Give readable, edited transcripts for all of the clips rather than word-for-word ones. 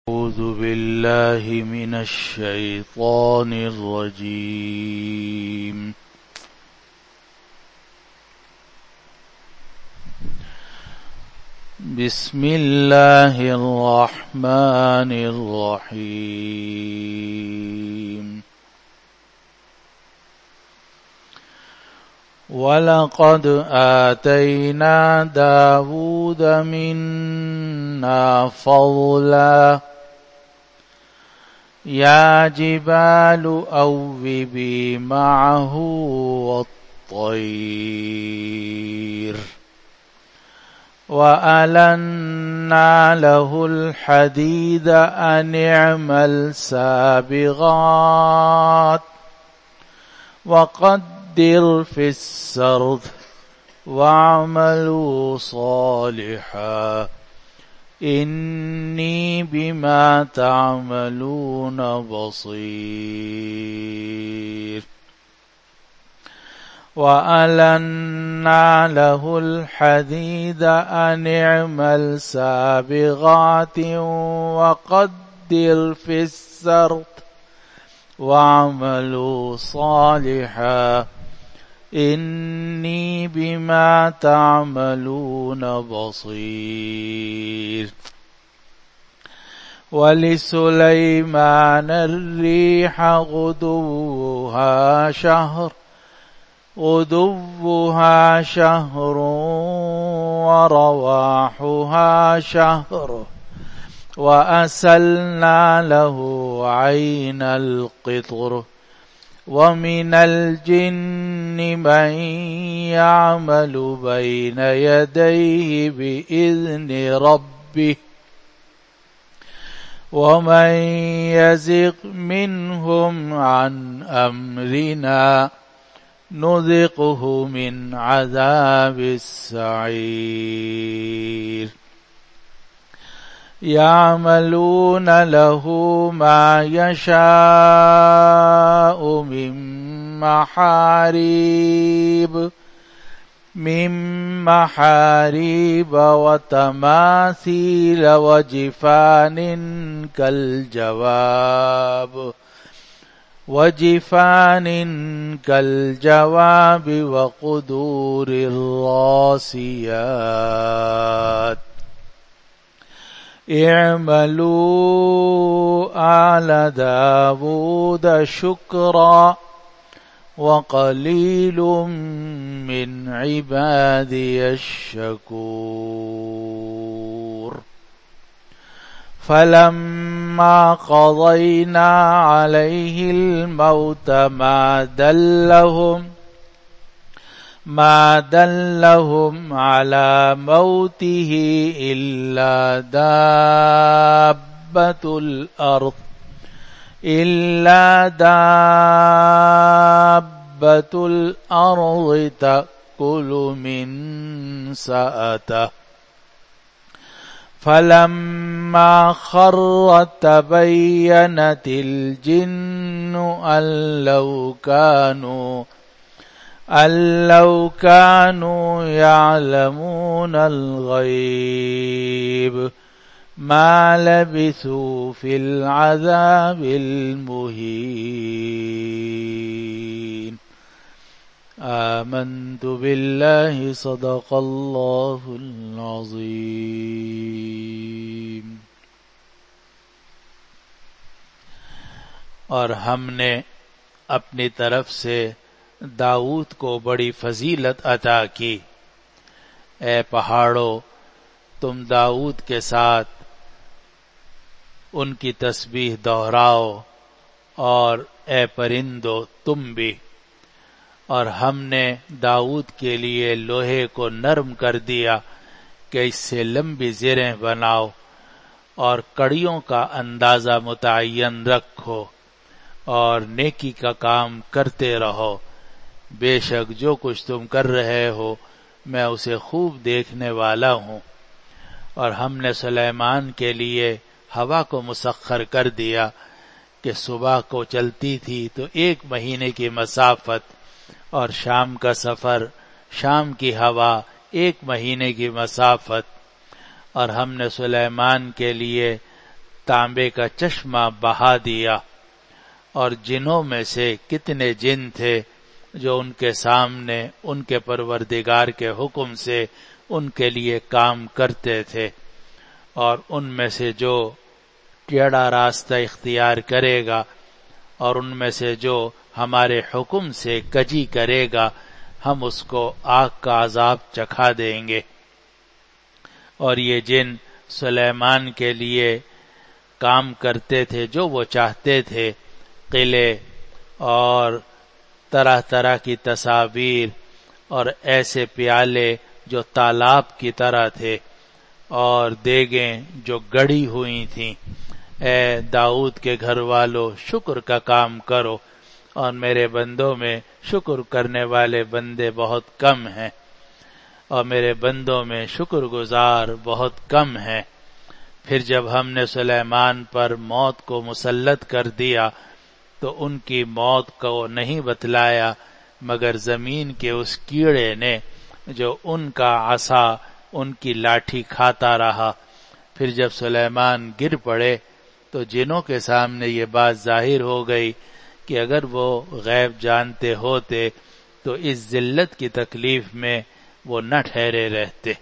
أعوذ بالله من الشيطان الرجيم. بسم الله الرحمن الرحيم. ولقد آتينا داود منا فضلا يا جبال أوبي معه والطير وألنا له الحديد أن اعمل سابغات وقدر في السرد واعملوا صالحا إني بما تعملون بصير. وألنا له الحديد أن اعمل سابغات وقدر في السرد واعملوا صالحا إني بما تعملون بصير. ولسليمان الريح غدوها شهر ورواحها شهر وأسلنا له عين القطر ومن الجن من يعمل بين يديه بإذن ربه ومن يزغ منهم عن أمرنا نذقه من عذاب السعير. يعملون له ما يشاء من محاريب وتماثيل وجفان كالجواب وقدور الراسيات. اعملوا آل داود شكرا وقليل من عبادي الشكور. فلما قضينا عليه الموت ما دلهم على موته إلا دابة الأرض تأكل من سأته. فلما خر تبينت الجن أن لو كانوا يعلمون الغيب ما لبثوا في العذاب المهين. آمنت بالله صدق الله العظيم. और हमने अपनी तरफ से दाऊद को बड़ी फजीलत अता की। ए पहाड़ों, तुम दाऊद के साथ उनकी तस्बीह दोहराओ, और ए परिंदो तुम भी। और हमने दाऊद के लिए लोहे को नरम कर दिया कि इससे लंबी ज़िरें बनाओ और कड़ियों का अंदाजा मुतय्यन रखो और नेकी का काम करते रहो। बेशक जो कुछ तुम कर रहे हो मैं उसे खूब देखने वाला हूँ। और हमने सुलेमान के लिए हवा को मुसख्खर कर दिया कि सुबह को चलती थी तो 1 महीने की मसाफत, और शाम का सफर, शाम की हवा 1 महीने की मसाफत। और हमने सुलेमान के लिए تانبے کا چشمہ بہا دیا، اور جنوں میں سے کتنے جن تھے جو ان کے سامنے ان کے پروردگار کے حکم سے ان کے لیے کام کرتے تھے، اور ان میں سے جو ٹیڑھا راستہ اختیار کرے گا اور ان میں سے جو ہمارے حکم سے کجی کرے گا ہم اس کو آگ کا عذاب چکھا دیں گے۔ اور یہ جن سلیمان کے لیے کام کرتے تھے جو وہ چاہتے تھے، قلعے اور طرح طرح کی تصاویر اور ایسے پیالے جو تالاب کی طرح تھے، اور دیگیں جو گڑی ہوئی تھیں۔ اے داؤد کے گھر والو، شکر کا کام کرو، اور میرے بندوں میں شکر کرنے والے بندے بہت کم ہیں، اور میرے بندوں میں شکر گزار بہت کم ہیں۔ پھر جب ہم نے سلیمان پر موت کو مسلط کر دیا تو ان کی موت کو نہیں بتلایا مگر زمین کے اس کیڑے نے جو ان کا عصا ان کی لاٹھی کھاتا رہا۔ پھر جب سلیمان گر پڑے تو جنوں کے سامنے یہ بات ظاہر ہو گئی کہ اگر وہ غیب جانتے ہوتے تو اس ذلت کی تکلیف میں وہ نہ ٹھہرے رہتے۔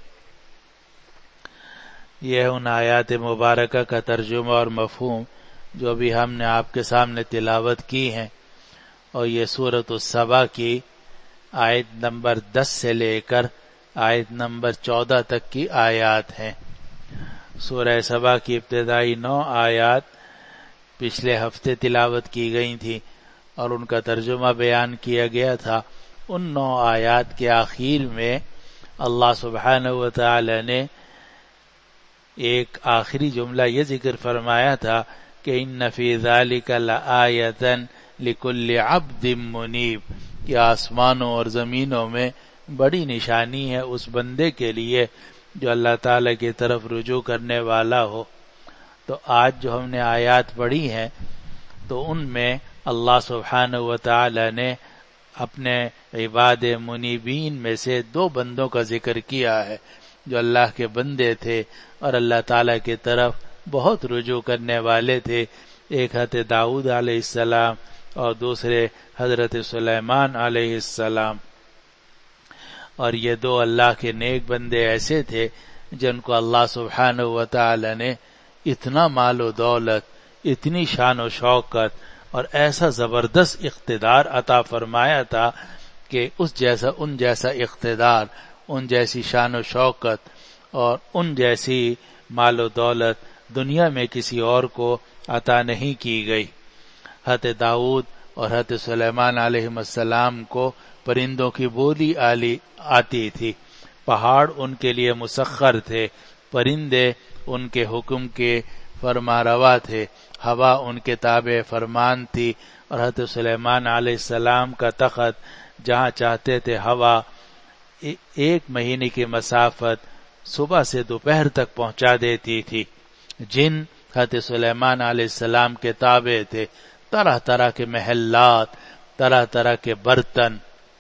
یہ ان آیات مبارکہ کا ترجمہ اور مفہوم جو ابھی ہم نے آپ کے سامنے تلاوت کی ہیں، اور یہ سورۃ السبا کی آیت نمبر 10 سے لے کر آیت نمبر 14 تک کی آیات ہیں۔ سورہ سبا کی ابتدائی 9 آیات پچھلے ہفتے تلاوت کی گئی تھی اور ان کا ترجمہ بیان کیا گیا تھا۔ ان 9 آیات کے آخر میں اللہ سبحانہ و تعالی نے ایک آخری جملہ یہ ذکر فرمایا تھا کہ ان فی ذلک لآیۃ لکل عبد منیب، کہ آسمانوں اور زمینوں میں بڑی نشانی ہے اس بندے کے لیے جو اللہ تعالی کی طرف رجوع کرنے والا ہو۔ تو آج جو ہم نے آیات پڑھی ہیں تو ان میں اللہ سبحانہ و تعالی نے اپنے عباد منیبین میں سے 2 بندوں کا ذکر کیا ہے جو اللہ کے بندے تھے اور اللہ تعالی کی طرف بہت رجوع کرنے والے تھے۔ ایک حضرت داؤد علیہ السلام اور دوسرے حضرت سلیمان علیہ السلام، اور یہ 2 اللہ کے نیک بندے ایسے تھے جن کو اللہ سبحانہ و تعالی نے اتنا مال و دولت، اتنی شان و شوکت اور ایسا زبردست اقتدار عطا فرمایا تھا کہ ان جیسا اقتدار، ان جیسی شان و شوکت اور ان جیسی مال و دولت دنیا میں کسی اور کو عطا نہیں کی گئی۔ حضرت داؤد اور حضرت سلیمان علیہ السلام کو پرندوں کی بولی آتی تھی، پہاڑ ان کے لیے مسخر تھے، پرندے ان کے حکم کے فرما روا تھے، ہوا ان کے تابع فرمان تھی، اور حضرت سلیمان علیہ السلام کا تخت جہاں چاہتے تھے ہوا 1 مہینے کی مسافت صبح سے دوپہر تک پہنچا دیتی تھی۔ جن حضرت سلیمان علیہ السلام کے تابع تھے، طرح طرح کے محلات، طرح طرح کے برتن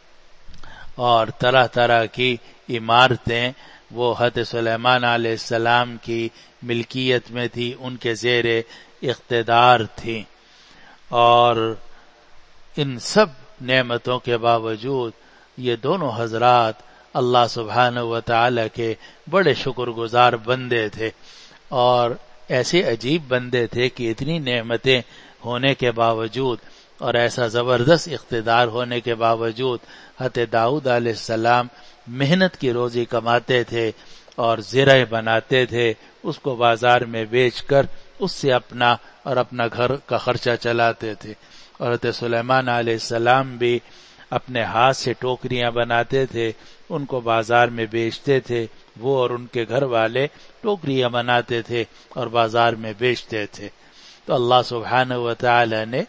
اور طرح طرح کی عمارتیں وہ حضرت سلیمان علیہ السلام کی ملکیت میں تھی، ان کے زیر اقتدار تھی۔ اور ان سب نعمتوں کے باوجود یہ دونوں حضرات اللہ سبحانہ و تعالی کے بڑے شکر گزار بندے تھے، اور ایسے عجیب بندے تھے کہ اتنی نعمتیں ہونے کے باوجود اور ایسا زبردست اقتدار ہونے کے باوجود حضرت داؤد علیہ السلام محنت کی روزی کماتے تھے اور زرع بناتے تھے، اس کو بازار میں بیچ کر اس سے اپنا اور اپنا گھر کا خرچہ چلاتے تھے۔ اور حضرت سلیمان علیہ السلام بھی اپنے ہاتھ سے ٹوکریاں بناتے تھے، ان کو بازار میں بیچتے تھے، وہ اور ان کے گھر والے ٹوکریاں بناتے تھے اور بازار میں بیچتے تھے۔ تو اللہ سبحانہ و تعالی نے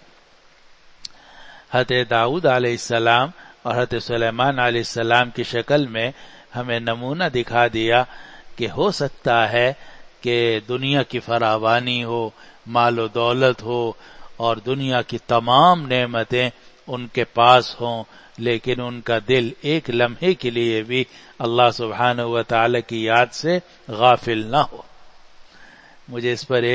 حضرت داؤد علیہ السلام اور حضرت سلیمان علیہ السلام کی شکل میں ہمیں نمونہ دکھا دیا کہ ہو سکتا ہے کہ دنیا کی فراوانی ہو، مال و دولت ہو اور دنیا کی تمام نعمتیں ان کے پاس ہوں، لیکن ان کا دل ایک لمحے کے لیے بھی اللہ سبحانہ و تعالی کی یاد سے غافل نہ ہو۔ مجھے اس پر ایک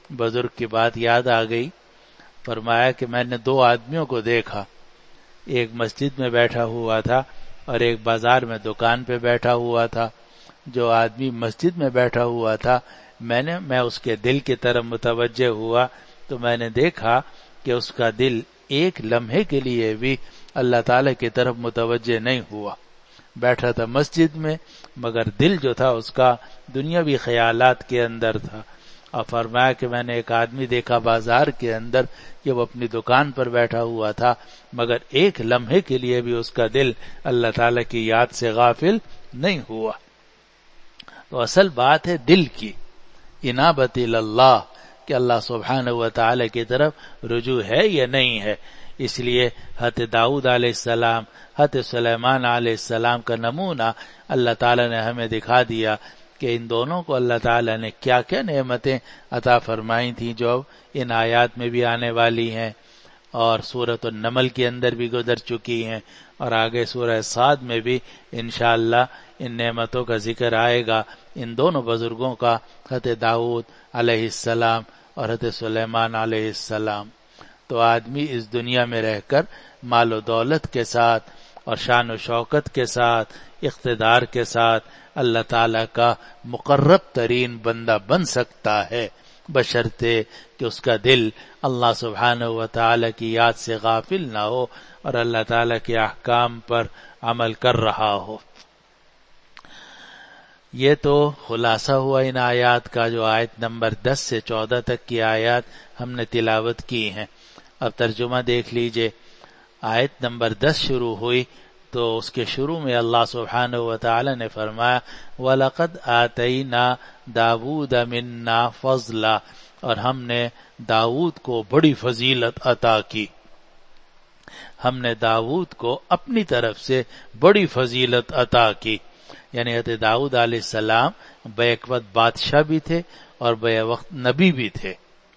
بزرگ کی بات یاد آ گئی. فرمایا کہ میں نے 2 آدمیوں کو دیکھا، ایک مسجد میں بیٹھا ہوا تھا اور ایک بازار میں دکان پہ بیٹھا ہوا تھا. جو آدمی مسجد میں بیٹھا ہوا تھا میں اس کے دل کی طرف متوجہ ہوا تو میں نے دیکھا کہ اس کا دل ایک لمحے کے لیے بھی اللہ تعالی کی طرف متوجہ نہیں ہوا. بیٹھا تھا مسجد میں مگر دل جو تھا اس کا دنیاوی خیالات کے اندر تھا. اور فرمایا کہ میں نے ایک آدمی دیکھا بازار کے اندر کہ وہ اپنی دکان پر بیٹھا ہوا تھا مگر ایک لمحے کے لیے بھی اس کا دل اللہ تعالی کی یاد سے غافل نہیں ہوا. تو اصل بات ہے دل کی انابت اللہ کہ اللہ سبحانہ و تعالی کی طرف رجوع ہے یا نہیں ہے. اس لیے حضرت داؤد علیہ السلام، حضرت سلیمان علیہ السلام کا نمونہ اللہ تعالی نے ہمیں دکھا دیا کہ ان دونوں کو اللہ تعالی نے کیا کیا نعمتیں عطا فرمائی تھیں جو ان آیات میں بھی آنے والی ہیں اور سورۃ النمل کے اندر بھی گزر چکی ہیں اور آگے سورہ صاد میں بھی انشاءاللہ ان نعمتوں کا ذکر آئے گا. ان دونوں بزرگوں کا، حضرت داؤد علیہ السلام اور حضرت سلیمان علیہ السلام. تو آدمی اس دنیا میں رہ کر مال و دولت کے ساتھ اور شان و شوکت کے ساتھ، اقتدار کے ساتھ اللہ تعالی کا مقرب ترین بندہ بن سکتا ہے بشرطے کہ اس کا دل اللہ سبحانہ و تعالی کی یاد سے غافل نہ ہو اور اللہ تعالی کے احکام پر عمل کر رہا ہو. یہ تو خلاصہ ہوا ان آیات کا جو آیت نمبر 10 سے 14 تک کی آیات ہم نے تلاوت کی ہیں. اب ترجمہ دیکھ لیجئے. آیت نمبر 10 شروع ہوئی تو اس کے شروع میں اللہ سبحانہ و تعالی نے فرمایا وَلَقَدْ آتَيْنَا دَاوُودَ مِنَّا فَضْلًا، اور ہم نے داؤد کو بڑی فضیلت عطا کی. ہم نے داؤد کو اپنی طرف سے بڑی فضیلت عطا کی. یعنی حضرت داؤد علیہ السلام بیک وقت بادشاہ بھی تھے اور بیک وقت نبی بھی تھے.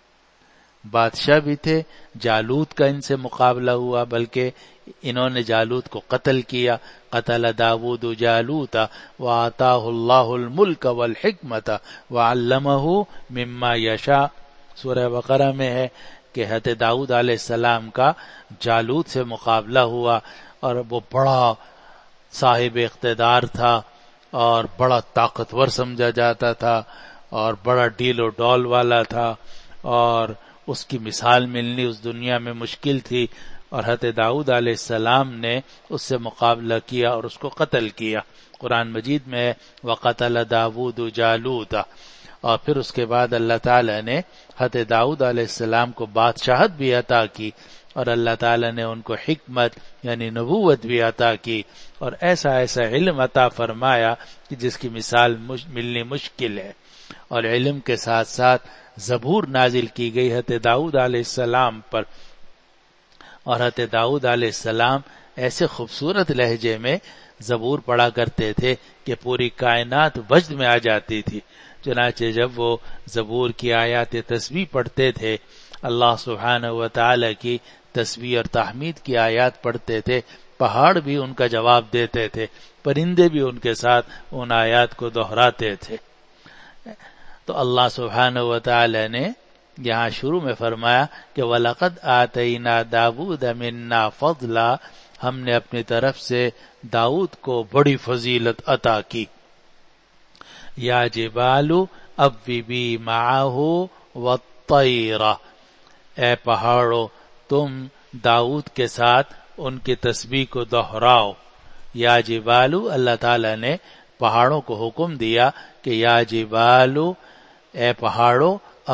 بادشاہ بھی تھے، جالوت کا ان سے مقابلہ ہوا بلکہ انہوں نے جالوت کو قتل کیا. قتل داود جالوت وآتاہ اللہ الملک والحکمت وعلمہ مما یشاء. سورہ بقرہ میں ہے کہ حضرت داؤد علیہ السلام کا جالوت سے مقابلہ ہوا اور وہ بڑا صاحب اقتدار تھا اور بڑا طاقتور سمجھا جاتا تھا اور بڑا ڈیل و ڈول والا تھا اور اس کی مثال ملنی اس دنیا میں مشکل تھی. اور حضرت داؤد علیہ السلام نے اس سے مقابلہ کیا اور اس کو قتل کیا. قرآن مجید میں وَقَتَلَ دَاوُودُ جَالُوتَ. اور پھر اس کے بعد اللہ تعالی نے حضرت داؤد علیہ السلام کو بادشاہت بھی عطا کی اور اللہ تعالی نے ان کو حکمت یعنی نبوت بھی عطا کی اور ایسا ایسا علم عطا فرمایا کہ جس کی مثال ملنی مشکل ہے. اور علم کے ساتھ ساتھ زبور نازل کی گئی حضرت داؤد علیہ السلام پر، اور حضرت داؤد علیہ السلام ایسے خوبصورت لہجے میں زبور پڑھا کرتے تھے کہ پوری کائنات وجد میں آ جاتی تھی. چنانچہ جب وہ زبور کی آیات تسبیح پڑھتے تھے، اللہ سبحانہ و تعالی کی تسبیح اور تحمید کی آیات پڑھتے تھے، پہاڑ بھی ان کا جواب دیتے تھے، پرندے بھی ان کے ساتھ ان آیات کو دہراتے تھے. تو اللہ سبحانہ و تعالی نے یہاں شروع میں فرمایا کہ وَلَقَدْ آتَيْنَا دَاوُودَ مِنَّا فَضْلًا، ہم نے اپنی طرف سے داؤد کو بڑی فضیلت عطا کی. یا جبال اوبی معہ والطیر، اے پہاڑو تم داؤد کے ساتھ ان کی تسبیح کو دہراؤ. یا جبالو، اللہ تعالی نے پہاڑوں کو حکم دیا کہ یا جبالو، اے پہاڑو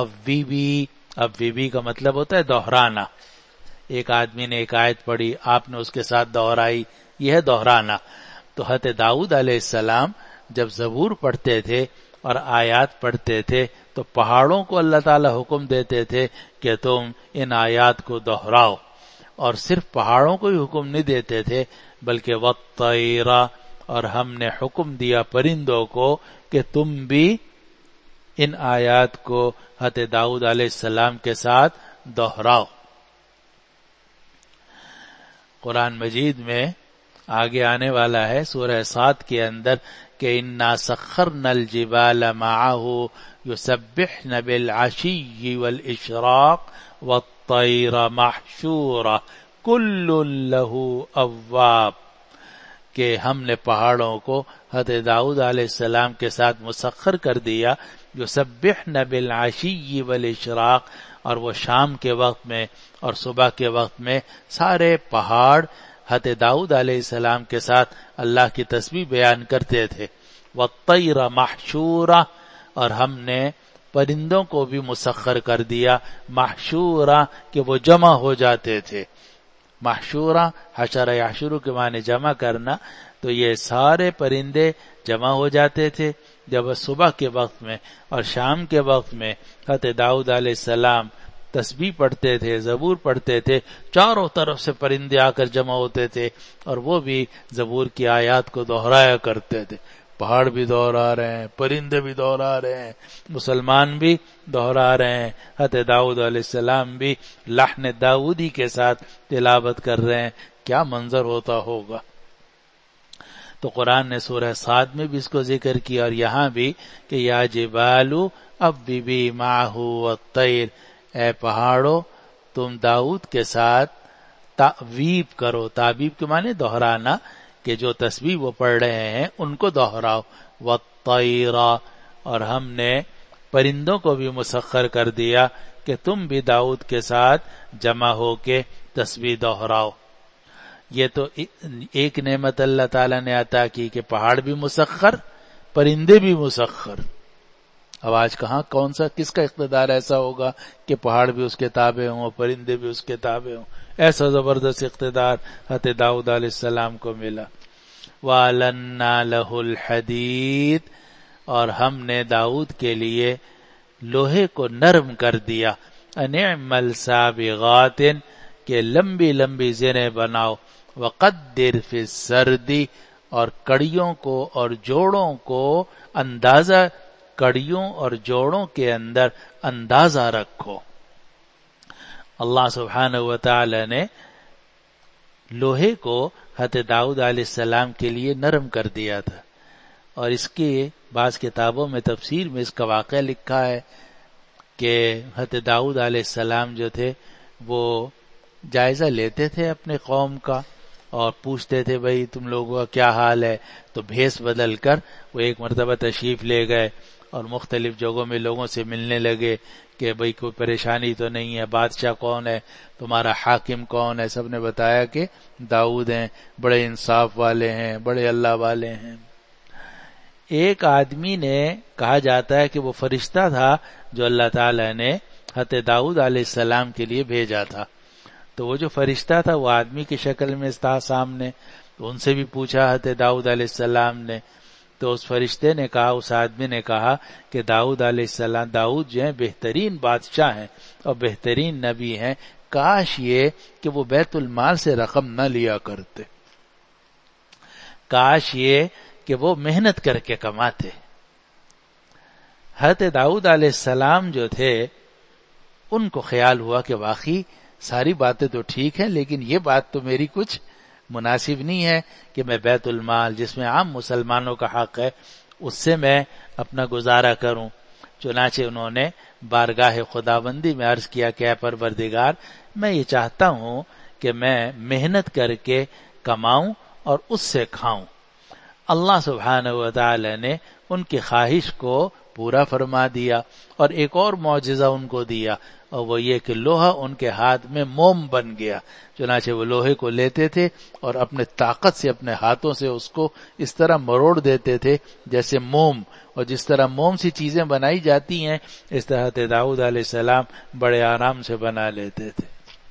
اوبی کا مطلب ہوتا ہے دہرانا. ایک آدمی نے ایک آیت پڑھی، آپ نے اس کے ساتھ دہرائی، یہ ہے دہرانا. تو حضرت داؤد علیہ السلام جب زبور پڑھتے تھے اور آیات پڑھتے تھے تو پہاڑوں کو اللہ تعالی حکم دیتے تھے کہ تم ان آیات کو دہراؤ. اور صرف پہاڑوں کو ہی حکم نہیں دیتے تھے بلکہ والطیر، اور ہم نے حکم دیا پرندوں کو کہ تم بھی ان آیات کو حضرت داؤد علیہ السلام کے ساتھ دہراؤ. قرآن مجید میں آگے آنے والا ہے سورہ صاد کے اندر کہ انا سخرنا الجبال معه یسبحن بالعشی والاشراق والطیر محشورا کل لہ اواب، کہ ہم نے پہاڑوں کو حضرت داؤد علیہ السلام کے ساتھ مسخر کر دیا، یسبحن بالعشی والاشراق، اور وہ شام کے وقت میں اور صبح کے وقت میں سارے پہاڑ حضرت داؤد علیہ السلام کے ساتھ اللہ کی تسبیح بیان کرتے تھے۔ والطیر محشورا، اور ہم نے پرندوں کو بھی مسخر کر دیا، محشورا کہ وہ جمع ہو جاتے تھے۔ محشورا حشر یحشر کے معنی جمع کرنا، تو یہ سارے پرندے جمع ہو جاتے تھے جب صبح کے وقت میں اور شام کے وقت میں حضرت داؤد علیہ السلام تسبیح پڑھتے تھے، زبور پڑھتے تھے، چاروں طرف سے پرندے آ کر جمع ہوتے تھے اور وہ بھی زبور کی آیات کو دہرایا کرتے تھے۔ پہاڑ بھی دہرا رہے ہیں، پرندے بھی دہرا رہے ہیں، مسلمان بھی دہرا رہے ہیں، حضرت داؤد علیہ السلام بھی لحن داؤدی کے ساتھ تلاوت کر رہے ہیں۔ کیا منظر ہوتا ہوگا۔ تو قرآن نے سورہ صاد میں بھی اس کو ذکر کیا اور یہاں بھی کہ یا جبال اوبی معہ والطیر، اے پہاڑو تم داؤد کے ساتھ تعویب کرو، تعویب کے معنی دہرانا، کہ جو تسبیح وہ پڑھ رہے ہیں ان کو دہراؤ، والطیر، اور ہم نے پرندوں کو بھی مسخر کر دیا کہ تم بھی داؤد کے ساتھ جمع ہو کے تسبیح دہراؤ۔ یہ تو ایک نعمت اللہ تعالیٰ نے عطا کی کہ پہاڑ بھی مسخر، پرندے بھی مسخر۔ اب آج کہاں کون سا کس کا اقتدار ایسا ہوگا کہ پہاڑ بھی اس کے تابع ہوں، پرندے بھی اس کے تابع ہوں۔ ایسا زبردست اقتدار حضرت داؤد علیہ السلام کو ملا۔ وَأَلَنَّا لَهُ الْحَدِيدَ، اور ہم نے داؤد کے لیے لوہے کو نرم کر دیا، اَنِعْمَلْ سَابِغَاتٍ، کہ لمبی لمبی زریں بناؤ، وَقَدِّرْ فِي السَّرْدِ، اور کڑیوں کو اور جوڑوں کو اندازہ، کڑیوں اور جوڑوں کے اندر اندازہ رکھو۔ اللہ سبحانہ وتعالی نے لوہے کو حضرت داؤد علیہ السلام کے لیے نرم کر دیا تھا، اور اس کی بعض کتابوں میں تفسیر میں اس کا واقعہ لکھا ہے کہ حضرت داؤد علیہ السلام جو تھے وہ جائزہ لیتے تھے اپنے قوم کا اور پوچھتے تھے بھئی تم لوگوں کا کیا حال ہے، تو بھیس بدل کر وہ ایک مرتبہ تشریف لے گئے اور مختلف جگہوں میں لوگوں سے ملنے لگے کہ بھئی کوئی پریشانی تو نہیں ہے، بادشاہ کون ہے، تمہارا حاکم کون ہے، سب نے بتایا کہ داؤد ہیں، بڑے انصاف والے ہیں، بڑے اللہ والے ہیں۔ ایک آدمی نے کہا جاتا ہے کہ وہ فرشتہ تھا جو اللہ تعالی نے حضرت داؤد علیہ السلام کے لیے بھیجا تھا، تو وہ جو فرشتہ تھا وہ آدمی کی شکل میں تھا سامنے، تو ان سے بھی پوچھا حضرت داؤد علیہ السلام نے، تو اس فرشتے نے کہا، اس آدمی نے کہا کہ داؤد علیہ السلام، داؤد جو ہیں بہترین بادشاہ ہیں اور بہترین نبی ہیں، کاش یہ کہ وہ بیت المال سے رقم نہ لیا کرتے، کاش یہ کہ وہ محنت کر کے کماتے۔ حضرت داؤد علیہ السلام جو تھے ان کو خیال ہوا کہ واقعی ساری باتیں تو ٹھیک ہیں، لیکن یہ بات تو میری کچھ مناسب نہیں ہے کہ میں بیت المال جس میں عام مسلمانوں کا حق ہے اس سے میں اپنا گزارا کروں۔ چنانچہ انہوں نے بارگاہ خداوندی میں عرض کیا کہ اے پروردگار، میں یہ چاہتا ہوں کہ میں محنت کر کے کماؤں اور اس سے کھاؤں۔ اللہ سبحانہ وتعالی نے ان کی خواہش کو پورا فرما دیا اور ایک اور معجزہ ان کو دیا، اور وہ یہ کہ لوہا ان کے ہاتھ میں موم بن گیا۔ چنانچہ وہ لوہے کو لیتے تھے اور اپنے طاقت سے اپنے ہاتھوں سے اس کو اس طرح مروڑ دیتے تھے جیسے موم، اور جس طرح موم سی چیزیں بنائی جاتی ہیں اس طرح داؤد علیہ السلام بڑے آرام سے بنا لیتے تھے۔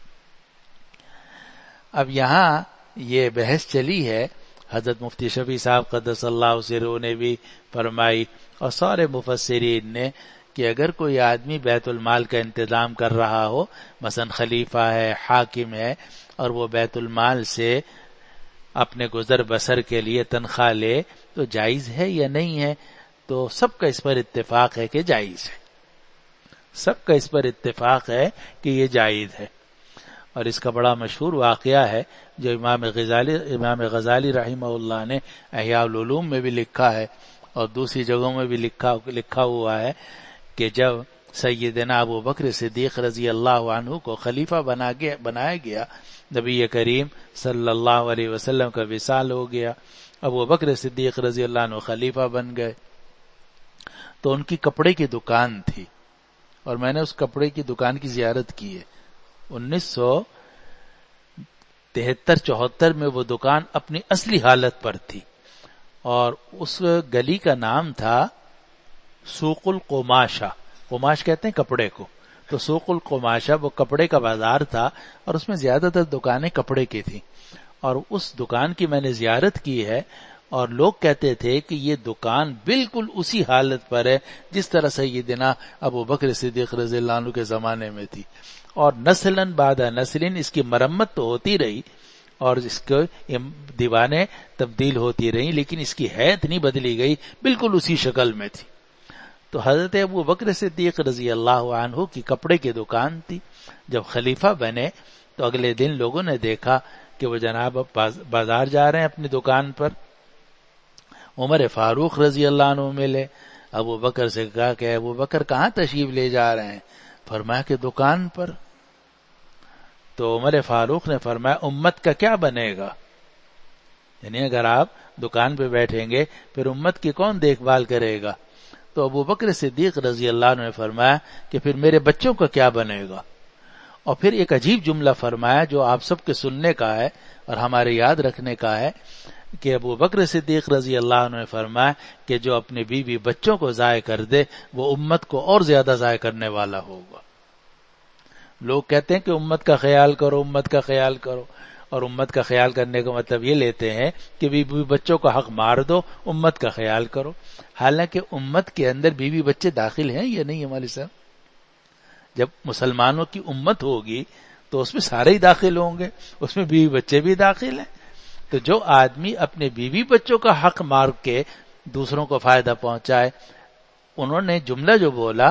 اب یہاں یہ بحث چلی ہے، حضرت مفتی شفیع صاحب قدس اللہ سرہ نے بھی فرمائی اور سارے مفسرین نے کہ اگر کوئی آدمی بیت المال کا انتظام کر رہا ہو، مثلا خلیفہ ہے، حاکم ہے، اور وہ بیت المال سے اپنے گزر بسر کے لیے تنخواہ لے تو جائز ہے یا نہیں ہے؟ تو سب کا اس پر اتفاق ہے کہ جائز ہے، سب کا اس پر اتفاق ہے کہ یہ جائز ہے۔ اور اس کا بڑا مشہور واقعہ ہے جو امام غزالی رحمہ اللہ نے احیاء العلوم میں بھی لکھا ہے اور دوسری جگہوں میں بھی لکھا ہوا ہے کہ جب سیدنا ابو بکر صدیق رضی اللہ عنہ کو خلیفہ بنایا گیا، نبی کریم صلی اللہ علیہ وسلم کا وصال ہو گیا، ابو بکر صدیق رضی اللہ عنہ خلیفہ بن گئے، تو ان کی کپڑے کی دکان تھی اور میں نے اس کپڑے کی دکان کی زیارت کی ہے۔ 1973-74 میں وہ دکان اپنی اصلی حالت پر تھی اور اس گلی کا نام تھا سوق القماشہ، قماش کہتے ہیں کپڑے کو، تو سوق القماشہ وہ کپڑے کا بازار تھا اور اس میں زیادہ تر دکانیں کپڑے کی تھیں، اور اس دکان کی میں نے زیارت کی ہے اور لوگ کہتے تھے کہ یہ دکان بالکل اسی حالت پر ہے جس طرح سیدنا ابو بکر صدیق رضی اللہ عنہ کے زمانے میں تھی، اور نسلاً بعد نسلن اس کی مرمت تو ہوتی رہی اور اس کے دیوانیں تبدیل ہوتی رہی، لیکن اس کی حیت نہیں بدلی گئی، بالکل اسی شکل میں تھی۔ تو حضرت ابو بکر صدیق رضی اللہ عنہ کی کپڑے کی دکان تھی۔ جب خلیفہ بنے تو اگلے دن لوگوں نے دیکھا کہ وہ جناب بازار جا رہے ہیں اپنی دکان پر۔ عمر فاروق رضی اللہ عنہ ملے، ابو بکر سے کہا کہ ابو بکر کہاں تشریف لے جا رہے ہیں؟ فرمایا کہ دکان پر۔ تو عمر فاروق نے فرمایا امت کا کیا بنے گا؟ یعنی اگر آپ دکان پہ بیٹھیں گے پھر امت کی کون دیکھ بھال کرے گا؟ تو ابو بکر صدیق رضی اللہ عنہ نے فرمایا کہ پھر میرے بچوں کا کیا بنے گا؟ اور پھر ایک عجیب جملہ فرمایا جو آپ سب کے سننے کا ہے اور ہمارے یاد رکھنے کا ہے کہ ابو بکر صدیق رضی اللہ عنہ نے فرمایا کہ جو اپنے بیوی بچوں کو ضائع کر دے وہ امت کو اور زیادہ ضائع کرنے والا ہوگا۔ لوگ کہتے ہیں کہ امت کا خیال کرو، امت کا خیال کرو، اور امت کا خیال کرنے کا مطلب یہ لیتے ہیں کہ بیوی بچوں کا حق مار دو، امت کا خیال کرو۔ حالانکہ امت کے اندر بیوی بچے داخل ہیں یا نہیں ہمارے ساتھ؟ جب مسلمانوں کی امت ہوگی تو اس میں سارے ہی داخل ہوں گے، اس میں بیوی بچے بھی داخل ہیں۔ تو جو آدمی اپنے بیوی بچوں کا حق مار کے دوسروں کو فائدہ پہنچائے، انہوں نے جملہ جو بولا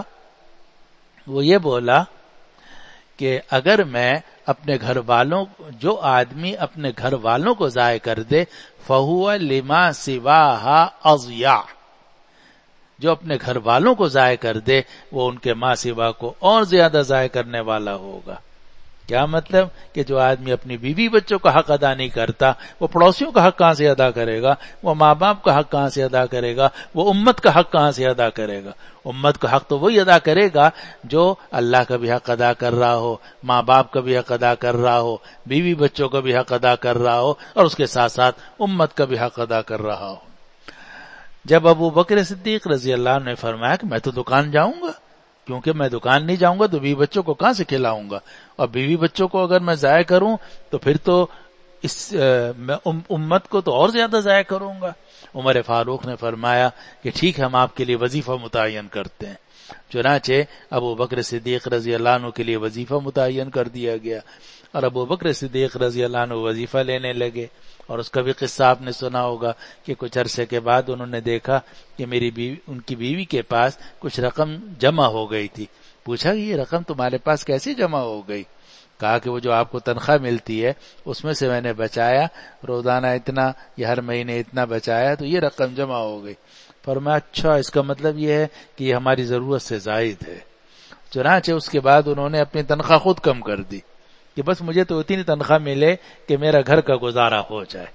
وہ یہ بولا کہ اگر میں اپنے گھر والوں، جو آدمی اپنے گھر والوں کو ضائع کر دے فَهُوَ لِمَا سِوَاهَا أَضْيَعُ، جو اپنے گھر والوں کو ضائع کر دے وہ ان کے ماں سوا کو اور زیادہ ضائع کرنے والا ہوگا۔ کیا مطلب؟ کہ جو آدمی اپنی بیوی بچوں کا حق ادا نہیں کرتا وہ پڑوسیوں کا حق کہاں سے ادا کرے گا؟ وہ ماں باپ کا حق کہاں سے ادا کرے گا؟ وہ امت کا حق کہاں سے ادا کرے گا؟ امت کا حق تو وہی ادا کرے گا جو اللہ کا بھی حق ادا کر رہا ہو، ماں باپ کا بھی حق ادا کر رہا ہو، بیوی بچوں کا بھی حق ادا کر رہا ہو، اور اس کے ساتھ ساتھ امت کا بھی حق ادا کر رہا ہو۔ جب ابو بکر صدیق رضی اللہ عنہ نے فرمایا کہ میں تو دکان جاؤں گا، کیونکہ میں دکان نہیں جاؤں گا تو بیوی بچوں کو کہاں سے کھلاؤں گا، اور بیوی بچوں کو اگر میں ضائع کروں تو پھر تو اس امت کو تو اور زیادہ ضائع کروں گا۔ عمر فاروق نے فرمایا کہ ٹھیک ہے، ہم آپ کے لیے وظیفہ متعین کرتے ہیں۔ چنانچہ ابو بکر صدیق رضی اللہ عنہ کے لیے وظیفہ متعین کر دیا گیا اور ابو بکر صدیق رضی اللہ عنہ وظیفہ لینے لگے، اور اس کا بھی قصہ آپ نے سنا ہوگا کہ کچھ عرصے کے بعد انہوں نے دیکھا کہ ان کی بیوی کے پاس کچھ رقم جمع ہو گئی تھی۔ پوچھا کہ یہ رقم تمہارے پاس کیسے جمع ہو گئی؟ کہا کہ وہ جو آپ کو تنخواہ ملتی ہے اس میں سے میں نے بچایا، روزانہ اتنا یا ہر مہینے اتنا بچایا تو یہ رقم جمع ہو گئی۔ فرمایا اچھا، اس کا مطلب یہ ہے کہ یہ ہماری ضرورت سے زائد ہے۔ چنانچہ اس کے بعد انہوں نے اپنی تنخواہ خود کم کر دی کہ بس مجھے تو اتنی تنخواہ ملے کہ میرا گھر کا گزارا ہو جائے۔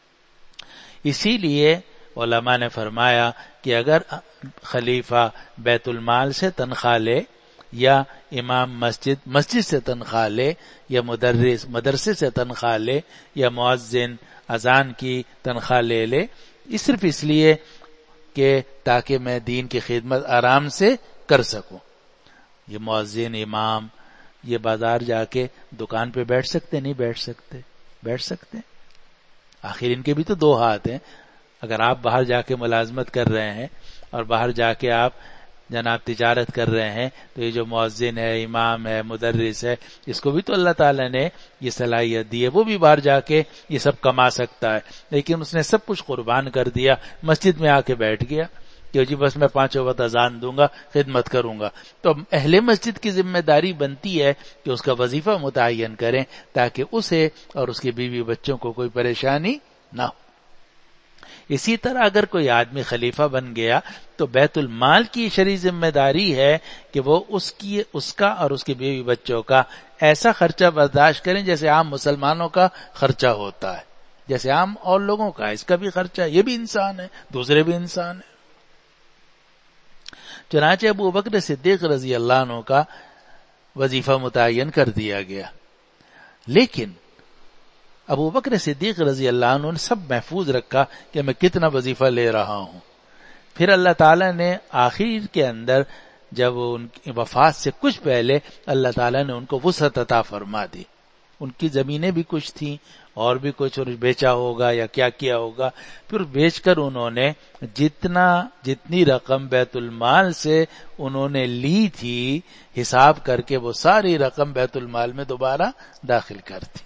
اسی لیے علماء نے فرمایا کہ اگر خلیفہ بیت المال سے تنخواہ لے یا امام مسجد سے تنخواہ لے یا مدرس مدرسے سے تنخواہ لے یا مؤذن اذان کی تنخواہ لے صرف اس لیے کہ تاکہ میں دین کی خدمت آرام سے کر سکوں، یہ مؤذن امام یہ بازار جا کے دکان پہ بیٹھ سکتے نہیں بیٹھ سکتے؟ آخر ان کے بھی تو دو ہاتھ ہیں۔ اگر آپ باہر جا کے ملازمت کر رہے ہیں اور باہر جا کے آپ جناب تجارت کر رہے ہیں تو یہ جو مؤذن ہے، امام ہے، مدرس ہے، اس کو بھی تو اللہ تعالیٰ نے یہ صلاحیت دی ہے، وہ بھی باہر جا کے یہ سب کما سکتا ہے، لیکن اس نے سب کچھ قربان کر دیا، مسجد میں آ کے بیٹھ گیا۔ کہ جی بس میں 5 وقت اذان دوں گا، خدمت کروں گا. تو اہل مسجد کی ذمہ داری بنتی ہے کہ اس کا وظیفہ متعین کریں تاکہ اسے اور اس کے بیوی بچوں کو کوئی پریشانی نہ ہو. اسی طرح اگر کوئی آدمی خلیفہ بن گیا تو بیت المال کی شرعی ذمہ داری ہے کہ وہ اس کا اور اس کے بیوی بچوں کا ایسا خرچہ برداشت کریں جیسے عام مسلمانوں کا خرچہ ہوتا ہے، جیسے عام اور لوگوں کا اس کا بھی خرچہ، یہ بھی انسان ہے، دوسرے بھی انسان ہیں. چنانچہ ابو بکر صدیق رضی اللہ عنہ کا وظیفہ متعین کر دیا گیا، لیکن ابو بکر صدیق رضی اللہ عنہ نے سب محفوظ رکھا کہ میں کتنا وظیفہ لے رہا ہوں. پھر اللہ تعالیٰ نے آخر کے اندر جب ان کی وفات سے کچھ پہلے اللہ تعالیٰ نے ان کو وسعت عطا فرما دی. ان کی زمینیں بھی کچھ تھیں اور بھی کچھ بیچا ہوگا یا کیا کیا ہوگا، پھر بیچ کر انہوں نے جتنی رقم بیت المال سے انہوں نے لی تھی حساب کر کے وہ ساری رقم بیت المال میں دوبارہ داخل کر دی.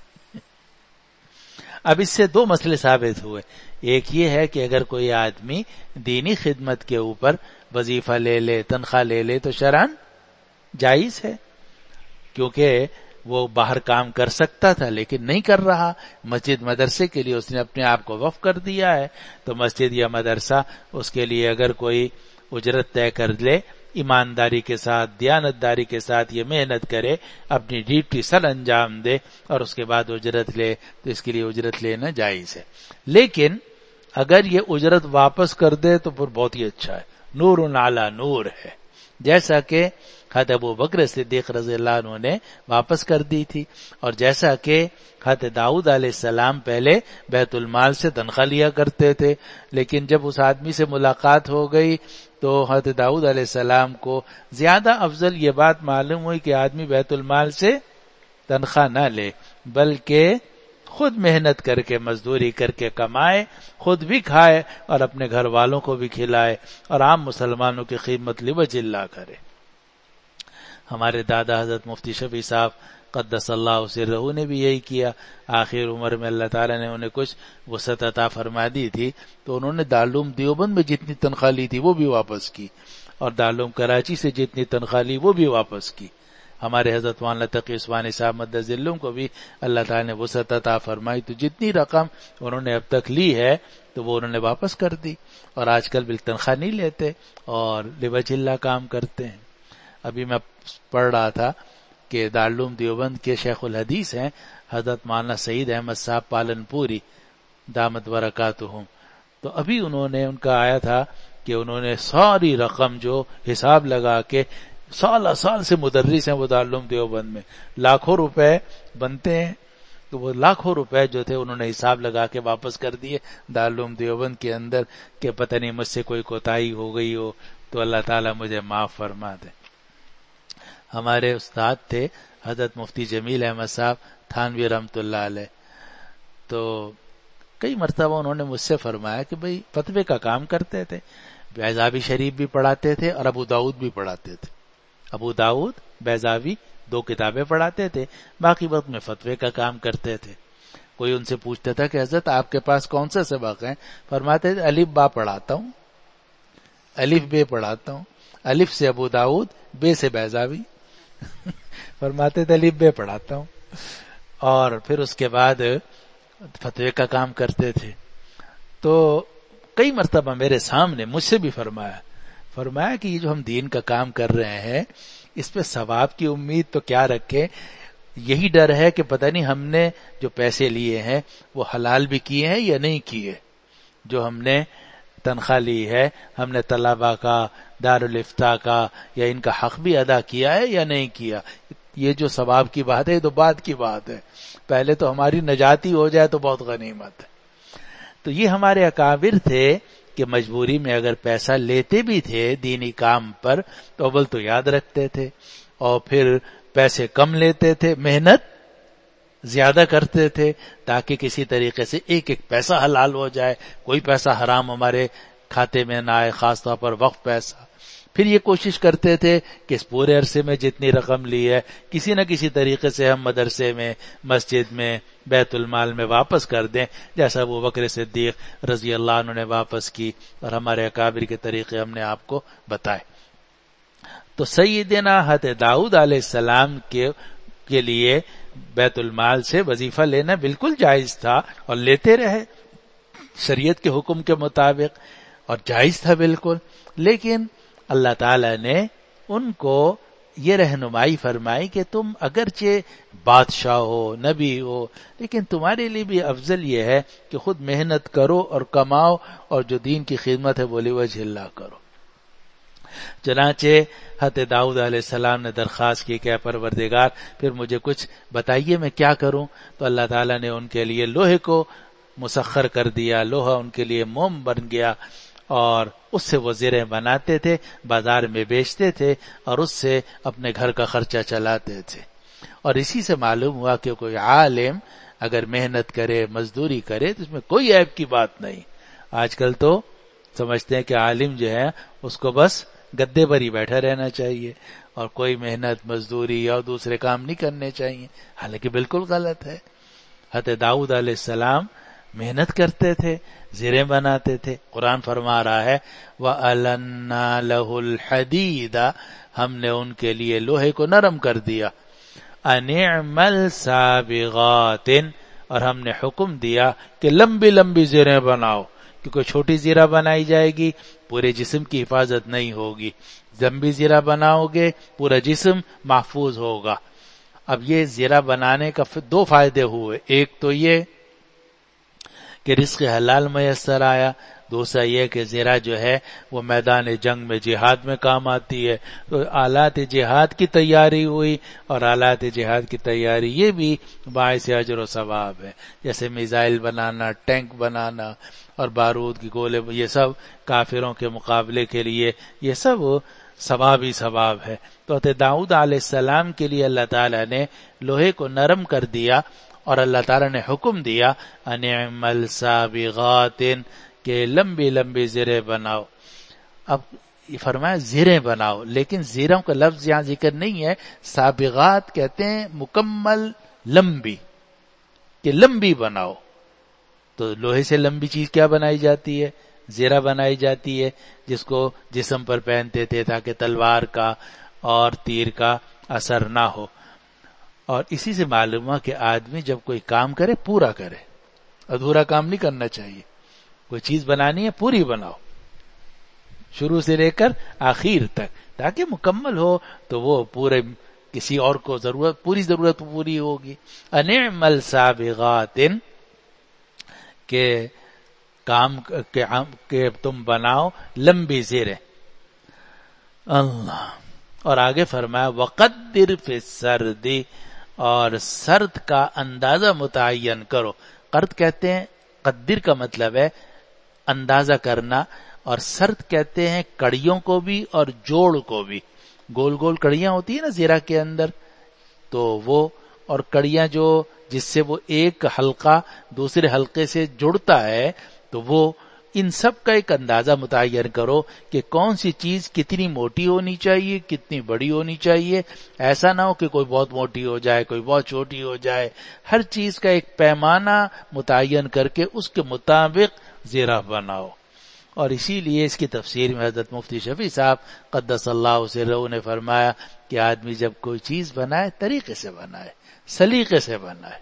اب اس سے 2 مسئلے ثابت ہوئے. ایک یہ ہے کہ اگر کوئی آدمی دینی خدمت کے اوپر وظیفہ لے لے، تنخواہ لے لے تو شرعاً جائز ہے، کیونکہ وہ باہر کام کر سکتا تھا لیکن نہیں کر رہا. مسجد مدرسے کے لیے اس نے اپنے آپ کو وقف کر دیا ہے، تو مسجد یا مدرسہ اس کے لیے اگر کوئی اجرت طے کر لے، ایمانداری کے ساتھ، دیانتداری کے ساتھ یہ محنت کرے، اپنی ڈیوٹی سر انجام دے اور اس کے بعد اجرت لے، تو اس کے لیے اجرت لینا جائز ہے. لیکن اگر یہ اجرت واپس کر دے تو پھر بہت ہی اچھا ہے، نور علی نور ہے، جیسا کہ حضرت ابو بکر صدیق رضی اللہ عنہ نے واپس کر دی تھی، اور جیسا کہ حضرت داؤد علیہ السلام پہلے بیت المال سے تنخواہ لیا کرتے تھے، لیکن جب اس آدمی سے ملاقات ہو گئی تو حضرت داؤد علیہ السلام کو زیادہ افضل یہ بات معلوم ہوئی کہ آدمی بیت المال سے تنخواہ نہ لے بلکہ خود محنت کر کے، مزدوری کر کے کمائے، خود بھی کھائے اور اپنے گھر والوں کو بھی کھلائے اور عام مسلمانوں کی خدمت لوجہ اللہ کرے. ہمارے دادا حضرت مفتی شفیع صاحب قدس اللہ سرہ نے بھی یہی کیا. آخر عمر میں اللہ تعالیٰ نے انہیں کچھ وسعت عطا فرما دی تھی تو انہوں نے دارالعلوم دیوبند میں جتنی تنخواہ لی تھی وہ بھی واپس کی، اور دارالعلوم کراچی سے جتنی تنخواہ لی وہ بھی واپس کی. ہمارے حضرت مولانا تقی عثمانی صاحب مدد ذلہم کو بھی اللہ تعالیٰ نے وسعت عطا فرمائی، تو جتنی رقم انہوں نے اب تک لی ہے تو وہ انہوں نے واپس کر دی، اور آج کل بال تنخواہ نہیں لیتے اور لوجہ اللہ کام کرتے ہیں. ابھی میں پڑھ رہا تھا کہ دارالعلوم دیوبند کے شیخ الحدیث ہیں حضرت مولانا سعید احمد صاحب پالن پوری دامت برکاتہم، تو ابھی انہوں نے ان کا آیا تھا کہ انہوں نے ساری رقم جو حساب لگا کے سال سے مدرس ہیں وہ دارالعلوم دیوبند میں، لاکھوں روپے بنتے ہیں، تو وہ لاکھوں روپے جو تھے انہوں نے حساب لگا کے واپس کر دیے دارالعلوم دیوبند کے اندر کہ پتہ نہیں مجھ سے کوئی کوتاہی ہو گئی ہو تو اللہ تعالیٰ مجھے معاف فرما دے. ہمارے استاد تھے حضرت مفتی جمیل احمد صاحب تھانوی رحمۃ اللہ علیہ، تو کئی مرتبہ انہوں نے مجھ سے فرمایا کہ بھئی فتوے کا کام کرتے تھے، بیضاوی شریف بھی پڑھاتے تھے اور ابو داؤد بھی پڑھاتے تھے. ابو داؤد، بیضاوی 2 کتابیں پڑھاتے تھے، باقی وقت میں فتوے کا کام کرتے تھے. کوئی ان سے پوچھتا تھا کہ حضرت آپ کے پاس کون سے سبق ہیں؟ فرماتے تھے الف با پڑھاتا ہوں، الف بے پڑھاتا ہوں، الف سے ابو داؤد، بے سے بیضاوی. فرماتے تھے الف بے پڑھاتا ہوں، اور پھر اس کے بعد فتوے کا کام کرتے تھے. تو کئی مرتبہ میرے سامنے مجھ سے بھی فرمایا کہ یہ جو ہم دین کا کام کر رہے ہیں اس پہ ثواب کی امید تو کیا رکھیں، یہی ڈر ہے کہ پتہ نہیں ہم نے جو پیسے لیے ہیں وہ حلال بھی کیے ہیں یا نہیں کیے. جو ہم نے تنخواہ لی ہے ہم نے طلباء کا، دارالفتاء کا یا ان کا حق بھی ادا کیا ہے یا نہیں کیا. یہ جو ثواب کی بات ہے یہ تو بعد کی بات ہے، پہلے تو ہماری نجاتی ہو جائے تو بہت غنیمت ہے. تو یہ ہمارے اکابر تھے کہ مجبوری میں اگر پیسہ لیتے بھی تھے دینی کام پر تو اول تو یاد رکھتے تھے اور پھر پیسے کم لیتے تھے، محنت زیادہ کرتے تھے تاکہ کسی طریقے سے ایک ایک پیسہ حلال ہو جائے، کوئی پیسہ حرام ہمارے کھاتے میں نہ آئے، خاص طور پر وقف پیسہ. پھر یہ کوشش کرتے تھے کہ اس پورے عرصے میں جتنی رقم لی ہے کسی نہ کسی طریقے سے ہم مدرسے میں، مسجد میں، بیت المال میں واپس کر دیں، جیسا ابو بکر صدیق رضی اللہ عنہ نے واپس کی، اور ہمارے اکابر کے طریقے ہم نے آپ کو بتائے۔ تو سیدنا حضرت داؤد علیہ السلام کے لیے بیت المال سے وظیفہ لینا بالکل جائز تھا، اور لیتے رہے شریعت کے حکم کے مطابق، اور جائز تھا بالکل۔ لیکن اللہ تعالی نے ان کو یہ رہنمائی فرمائی کہ تم اگرچہ بادشاہ ہو، نبی ہو، لیکن تمہارے لیے بھی افضل یہ ہے کہ خود محنت کرو اور کماؤ، اور جو دین کی خدمت ہے وہ لوجہ اللہ کرو۔ چنانچہ حضرت داؤد علیہ السلام نے درخواست کی کہ پروردگار پھر مجھے کچھ بتائیے میں کیا کروں، تو اللہ تعالیٰ نے ان کے لیے لوہے کو مسخر کر دیا، لوہا ان کے لیے موم بن گیا، اور اس سے وہ زریں بناتے تھے، بازار میں بیچتے تھے، اور اس سے اپنے گھر کا خرچہ چلاتے تھے۔ اور اسی سے معلوم ہوا کہ کوئی عالم اگر محنت کرے، مزدوری کرے، تو اس میں کوئی عیب کی بات نہیں۔ آج کل تو سمجھتے ہیں کہ عالم جو ہے اس کو بس گدے پر ہی بیٹھا رہنا چاہیے، اور کوئی محنت، مزدوری یا دوسرے کام نہیں کرنے چاہیے، حالانکہ بالکل غلط ہے۔ حضرت داؤد علیہ السلام محنت کرتے تھے، زریں بناتے تھے۔ قرآن فرما رہا ہے وَأَلَنَّا لَهُ الْحَدِيدَ، ہم نے ان کے لیے لوہے کو نرم کر دیا، أَنِعْمَلْ سَابِغَاتٍ، اور ہم نے حکم دیا کہ لمبی لمبی زریں بناؤ، کیونکہ چھوٹی زرہ بنائی جائے گی پورے جسم کی حفاظت نہیں ہوگی، لمبی زرہ بناؤ گے پورا جسم محفوظ ہوگا۔ اب یہ زرہ بنانے کا دو فائدے ہوئے، ایک تو یہ کہ رزق حلال میسر آیا، دوسرا یہ کہ زرہ جو ہے وہ میدان جنگ میں جہاد میں کام آتی ہے، تو آلات جہاد کی تیاری ہوئی، اور آلات جہاد کی تیاری یہ بھی باعث اجر و ثواب ہے، جیسے میزائل بنانا، ٹینک بنانا اور بارود کی گولے، یہ سب کافروں کے مقابلے کے لیے یہ سب ثواب ہی ثواب ہے۔ تو حضرت داؤد علیہ السلام کے لیے اللہ تعالیٰ نے لوہے کو نرم کر دیا، اور اللہ تعالیٰ نے حکم دیا انعمل سابغات، کہ لمبی لمبی زریں بناؤ۔ اب یہ فرمایا زریں بناؤ، لیکن زروں کا لفظ یہاں ذکر نہیں ہے، سابغات کہتے ہیں مکمل لمبی، کہ لمبی بناؤ۔ تو لوہے سے لمبی چیز کیا بنائی جاتی ہے؟ زرہ بنائی جاتی ہے، جس کو جسم پر پہنتے تھے تاکہ تلوار کا اور تیر کا اثر نہ ہو۔ اور اسی سے معلوم ہوا کہ آدمی جب کوئی کام کرے پورا کرے، ادھورا کام نہیں کرنا چاہیے۔ کوئی چیز بنانی ہے پوری بناؤ، شروع سے لے کر آخر تک، تاکہ مکمل ہو تو وہ پورے کسی اور کو پوری ضرورت پوری ہوگی۔ انعمل سابغات، کہ کام کہ تم بناؤ لمبی زریں۔ اللہ، اور آگے فرمایا وقدر فی السرد، اور سرد کا اندازہ متعین کرو۔ قرد کہتے ہیں، قدر کا مطلب ہے اندازہ کرنا، اور سرد کہتے ہیں کڑیوں کو بھی اور جوڑ کو بھی۔ گول گول کڑیاں ہوتی ہیں نا زرہ کے اندر، تو وہ اور کڑیاں جو جس سے وہ ایک حلقہ دوسرے حلقے سے جڑتا ہے، تو وہ ان سب کا ایک اندازہ متعین کرو کہ کون سی چیز کتنی موٹی ہونی چاہیے، کتنی بڑی ہونی چاہیے۔ ایسا نہ ہو کہ کوئی بہت موٹی ہو جائے، کوئی بہت چھوٹی ہو جائے۔ ہر چیز کا ایک پیمانہ متعین کر کے اس کے مطابق زرہ بناؤ۔ اور اسی لیے اس کی تفسیر میں حضرت مفتی شفیع صاحب قدس اللہ سرہ نے فرمایا کہ آدمی جب کوئی چیز بنائے طریقے سے بنائے، سلیقے سے بنائے۔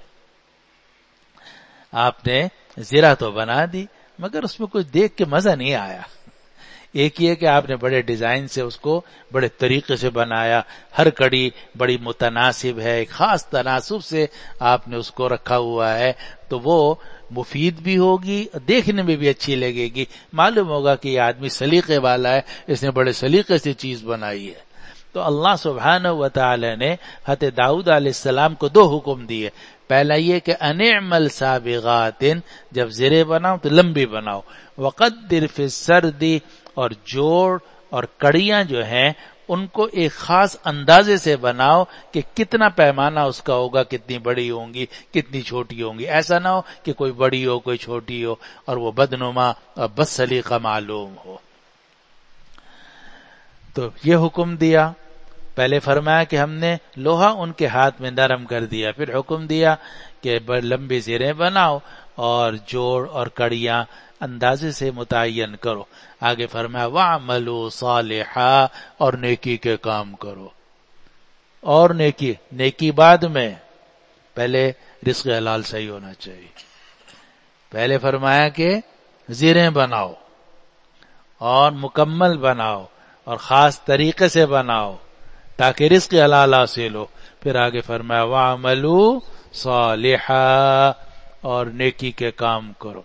آپ نے زرہ تو بنا دی، مگر اس میں کچھ دیکھ کے مزہ نہیں آیا۔ ایک یہ کہ آپ نے بڑے ڈیزائن سے اس کو بڑے طریقے سے بنایا، ہر کڑی بڑی متناسب ہے، ایک خاص تناسب سے آپ نے اس کو رکھا ہوا ہے، تو وہ مفید بھی ہوگی، دیکھنے میں بھی اچھی لگے گی، معلوم ہوگا کہ یہ آدمی سلیقے والا ہے، اس نے بڑے سلیقے سے چیز بنائی ہے۔ تو اللہ سبحانہ و تعالی نے حضرت داؤد علیہ السلام کو دو حکم دیے۔ پہلا یہ کہ انعمل سابغات، جب زریں بناؤ تو لمبی بناؤ، وقدر فی السرد، اور جوڑ اور کڑیاں جو ہیں ان کو ایک خاص اندازے سے بناؤ کہ کتنا پیمانہ اس کا ہوگا، کتنی بڑی ہوں گی، کتنی چھوٹی ہوں گی۔ ایسا نہ ہو کہ کوئی بڑی ہو کوئی چھوٹی ہو اور وہ بدنما اور بد سلیقہ معلوم ہو۔ تو تو یہ حکم دیا، پہلے فرمایا کہ ہم نے لوہا ان کے ہاتھ میں نرم کر دیا، پھر حکم دیا کہ لمبی زریں بناؤ اور جوڑ اور کڑیاں اندازے سے متعین کرو. آگے فرمایا وَعْمَلُوا صَالِحًا، اور نیکی کے کام کرو. اور نیکی بعد میں، پہلے رزق حلال صحیح ہونا چاہیے. پہلے فرمایا کہ زریں بناؤ اور مکمل بناؤ اور خاص طریقے سے بناؤ تاکہ رزق حلال حاصل ہو. پھر آگے فرمایا وَعْمَلُوا صَالِحًا، اور نیکی کے کام کرو.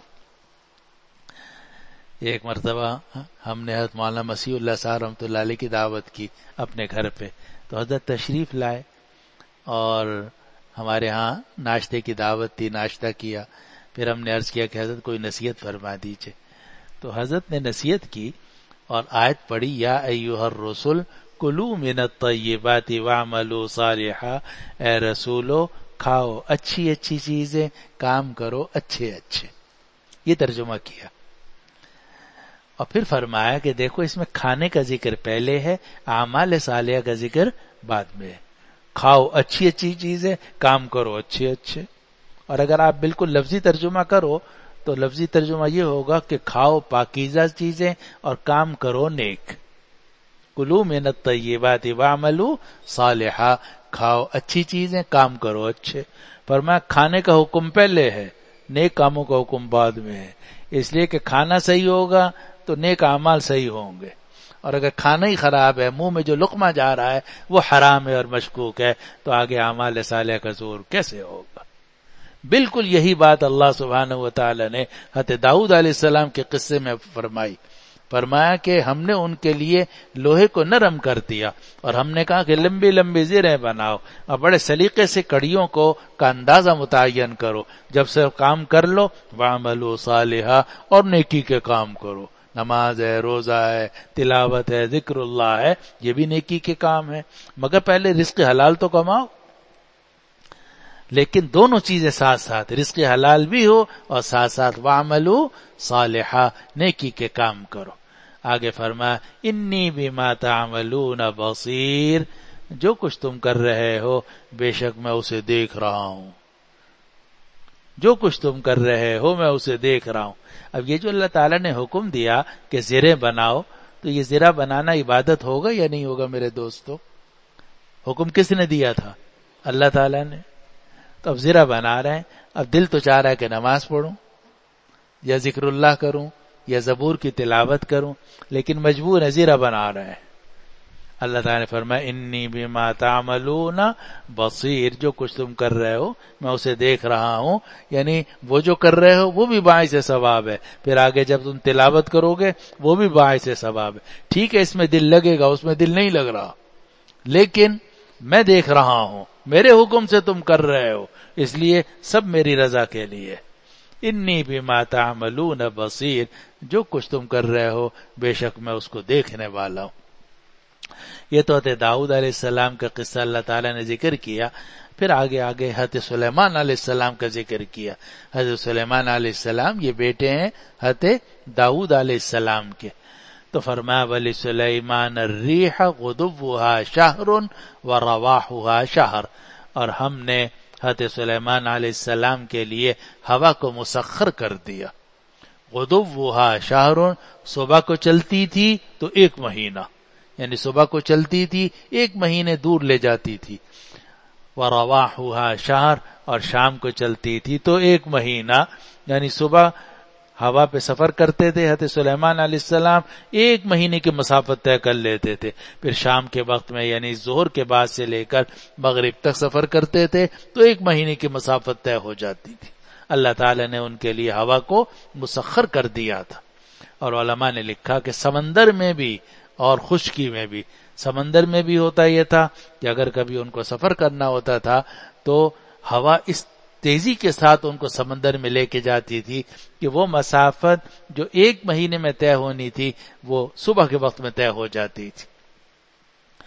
ایک مرتبہ ہم نے حضرت مولانا مسیح اللہ صاحب رحمۃ اللہ علیہ کی دعوت کی اپنے گھر پہ، تو حضرت تشریف لائے اور ہمارے ہاں ناشتے کی دعوت تھی، ناشتہ کیا. پھر ہم نے عرض کیا کہ حضرت کوئی نصیحت فرما دیجئے. تو حضرت نے نصیحت کی اور آیت پڑھی یا ایھا الرسل کلوا من الطیبات واعملوا صالحا، اے رسولو کھاؤ اچھی اچھی چیزیں، کام کرو اچھے اچھے. یہ ترجمہ کیا اور پھر فرمایا کہ دیکھو اس میں کھانے کا ذکر پہلے ہے، اعمال صالحہ کا ذکر بعد میں ہے. کھاؤ اچھی اچھی چیزیں، کام کرو اچھے اچھے. اور اگر آپ بالکل لفظی ترجمہ کرو تو لفظی ترجمہ یہ ہوگا کہ کھاؤ پاکیزہ چیزیں اور کام کرو نیک. کلوا من الطیبات واعملوا صالحا، کھاؤ اچھی چیزیں، کام کرو اچھے. فرمایا کھانے کا حکم پہلے ہے، نیک کاموں کا حکم بعد میں ہے. اس لیے کہ کھانا صحیح ہوگا تو نیک اعمال صحیح ہوں گے، اور اگر کھانا ہی خراب ہے، منہ میں جو لقمہ جا رہا ہے وہ حرام ہے اور مشکوک ہے، تو آگے اعمال صالحہ کا زور کیسے ہوگا؟ بالکل یہی بات اللہ سبحانہ وتعالی نے حضرت داؤد علیہ السلام کے قصے میں فرمایا کہ ہم نے ان کے لیے لوہے کو نرم کر دیا اور ہم نے کہا کہ لمبی لمبی زریں بناؤ اور بڑے سلیقے سے کڑیوں کا اندازہ متعین کرو. جب سے کام کر لو وَعْمَلُوا صَالِحًا، اور نیکی کے کام کرو. نماز ہے، روزہ ہے، تلاوت ہے، ذکر اللہ ہے، یہ بھی نیکی کے کام ہے. مگر پہلے رزق حلال تو کماؤ. لیکن دونوں چیزیں ساتھ ساتھ، رزق حلال بھی ہو اور ساتھ ساتھ وَعْمَلُوا صَالِحًا، نیکی کے کام کرو. آگے فرمایا انی بما تعملون بصیر، جو کچھ تم کر رہے ہو بے شک میں اسے دیکھ رہا ہوں. جو کچھ تم کر رہے ہو میں اسے دیکھ رہا ہوں. اب یہ جو اللہ تعالیٰ نے حکم دیا کہ زریں بناؤ، تو یہ زرہ بنانا عبادت ہوگا یا نہیں ہوگا میرے دوستو؟ حکم کس نے دیا تھا؟ اللہ تعالیٰ نے. تو اب زرہ بنا رہے ہیں، اب دل تو چاہ رہا ہے کہ نماز پڑھوں یا ذکر اللہ کروں یا زبور کی تلاوت کروں، لیکن مجبور ہے، زرہ بنا رہے ہیں. اللہ تعالیٰ نے فرمایا انی بما تعملون بصیر، جو کچھ تم کر رہے ہو میں اسے دیکھ رہا ہوں. یعنی وہ جو کر رہے ہو وہ بھی باعث ثواب ہے، پھر آگے جب تم تلاوت کرو گے وہ بھی باعث ثواب ہے. ٹھیک ہے اس میں دل لگے گا، اس میں دل نہیں لگ رہا، لیکن میں دیکھ رہا ہوں، میرے حکم سے تم کر رہے ہو، اس لیے سب میری رضا کے لیے. انی بما تعملون بصیر، جو کچھ تم کر رہے ہو بے شک میں اس کو دیکھنے والا ہوں. یہ تو حضرت داؤد علیہ السلام کا قصہ اللہ تعالیٰ نے ذکر کیا. پھر آگے حضرت سلیمان علیہ السلام کا ذکر کیا. حضرت سلیمان علیہ السلام یہ بیٹے ہیں حضرت داؤد علیہ السلام کے. تو فرمایا وَلِسُلَيْمَانَ الرِّيحَ غُدُوُّهَا شَهْرٌ وَرَوَاحُهَا شَهْرٌ، اور ہم نے حضرت سلیمان علیہ السلام کے لیے ہوا کو مسخر کر دیا. غُدُوُّهَا شَهْرٌ، صبح کو چلتی تھی تو 1 مہینہ، یعنی صبح کو چلتی تھی 1 مہینے دور لے جاتی تھی. وَرَوَاحُهَا شَهْرٌ، اور شام کو چلتی تھی تو 1 مہینہ، یعنی صبح ہوا پہ سفر کرتے تھے حضرت سلیمان علیہ السلام، 1 مہینے کی مسافت طے کر لیتے تھے. پھر شام کے وقت میں یعنی ظہر کے بعد سے لے کر مغرب تک سفر کرتے تھے تو 1 مہینے کی مسافت طے ہو جاتی تھی. اللہ تعالی نے ان کے لیے ہوا کو مسخر کر دیا تھا. اور علماء نے لکھا کہ سمندر میں بھی اور خشکی میں بھی، سمندر میں بھی ہوتا یہ تھا کہ اگر کبھی ان کو سفر کرنا ہوتا تھا تو ہوا اس تیزی کے ساتھ ان کو سمندر میں لے کے جاتی تھی کہ وہ مسافت جو 1 مہینے میں طے ہونی تھی وہ صبح کے وقت میں طے ہو جاتی تھی.